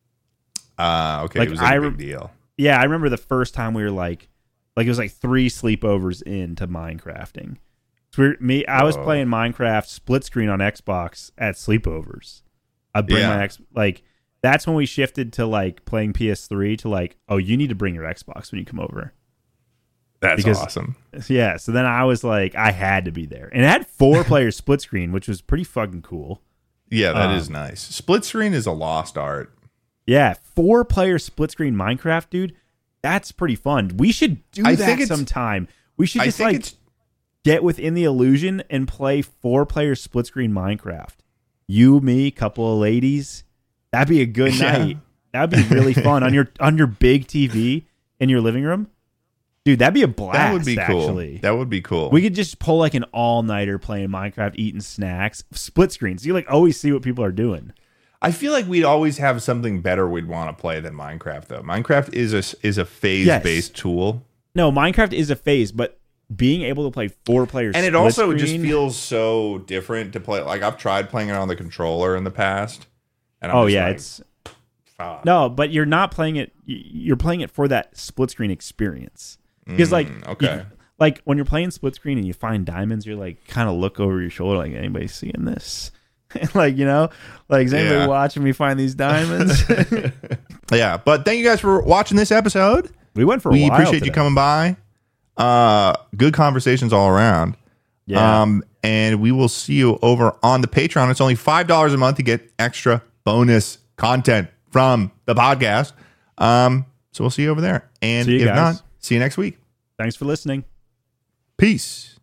Uh, okay, Like, it was like I a re- big deal. Yeah, I remember the first time we were like, like it was like three sleepovers into Minecrafting. So we were, me, I was Oh. playing Minecraft split screen on Xbox at sleepovers. I bring Yeah. my X, like that's when we shifted to like playing P S three to like, oh, you need to bring your Xbox when you come over. That's because- awesome. Yeah, so then I was like, I had to be there, and it had four player split screen, which was pretty fucking cool. Yeah, that is Um, nice. Split screen is a lost art. Yeah, four player split screen Minecraft, dude. That's pretty fun. We should do I that think it's- sometime. We should I just think like it's get within the illusion and play four player split screen Minecraft. You, me, couple of ladies. That'd be a good Yeah. night. That'd be really fun on your on your big T V in your living room. Dude, that'd be a blast. that would be cool. Actually. That would be cool. We could just pull like an all nighter playing Minecraft, eating snacks, split screens. You like always see what people are doing. I feel like we'd always have something better we'd want to play than Minecraft, though. Minecraft is a is a phase based tool, No, Minecraft is a phase, but being able to play four players and it split also just screen- feels so different to play. Like I've tried playing it on the controller in the past, and I'm Oh just yeah, like, it's fuck. No, but you're not playing it. y- You're playing it for that split screen experience. Because like, Mm, okay. you- like when you're playing split screen and you find diamonds, you're like kind of look over your shoulder, like anybody seeing this? Like, you know, like is anybody Yeah. watching me find these diamonds? Yeah, but thank you guys for watching this episode. We went for a We while appreciate you today. coming by. Uh, good conversations all around. Yeah. Um, and we will see you over on the Patreon. It's only five dollars a month to get extra bonus content from the podcast. Um, so we'll see you over there. And See you if guys. not, see you next week. Thanks for listening. Peace.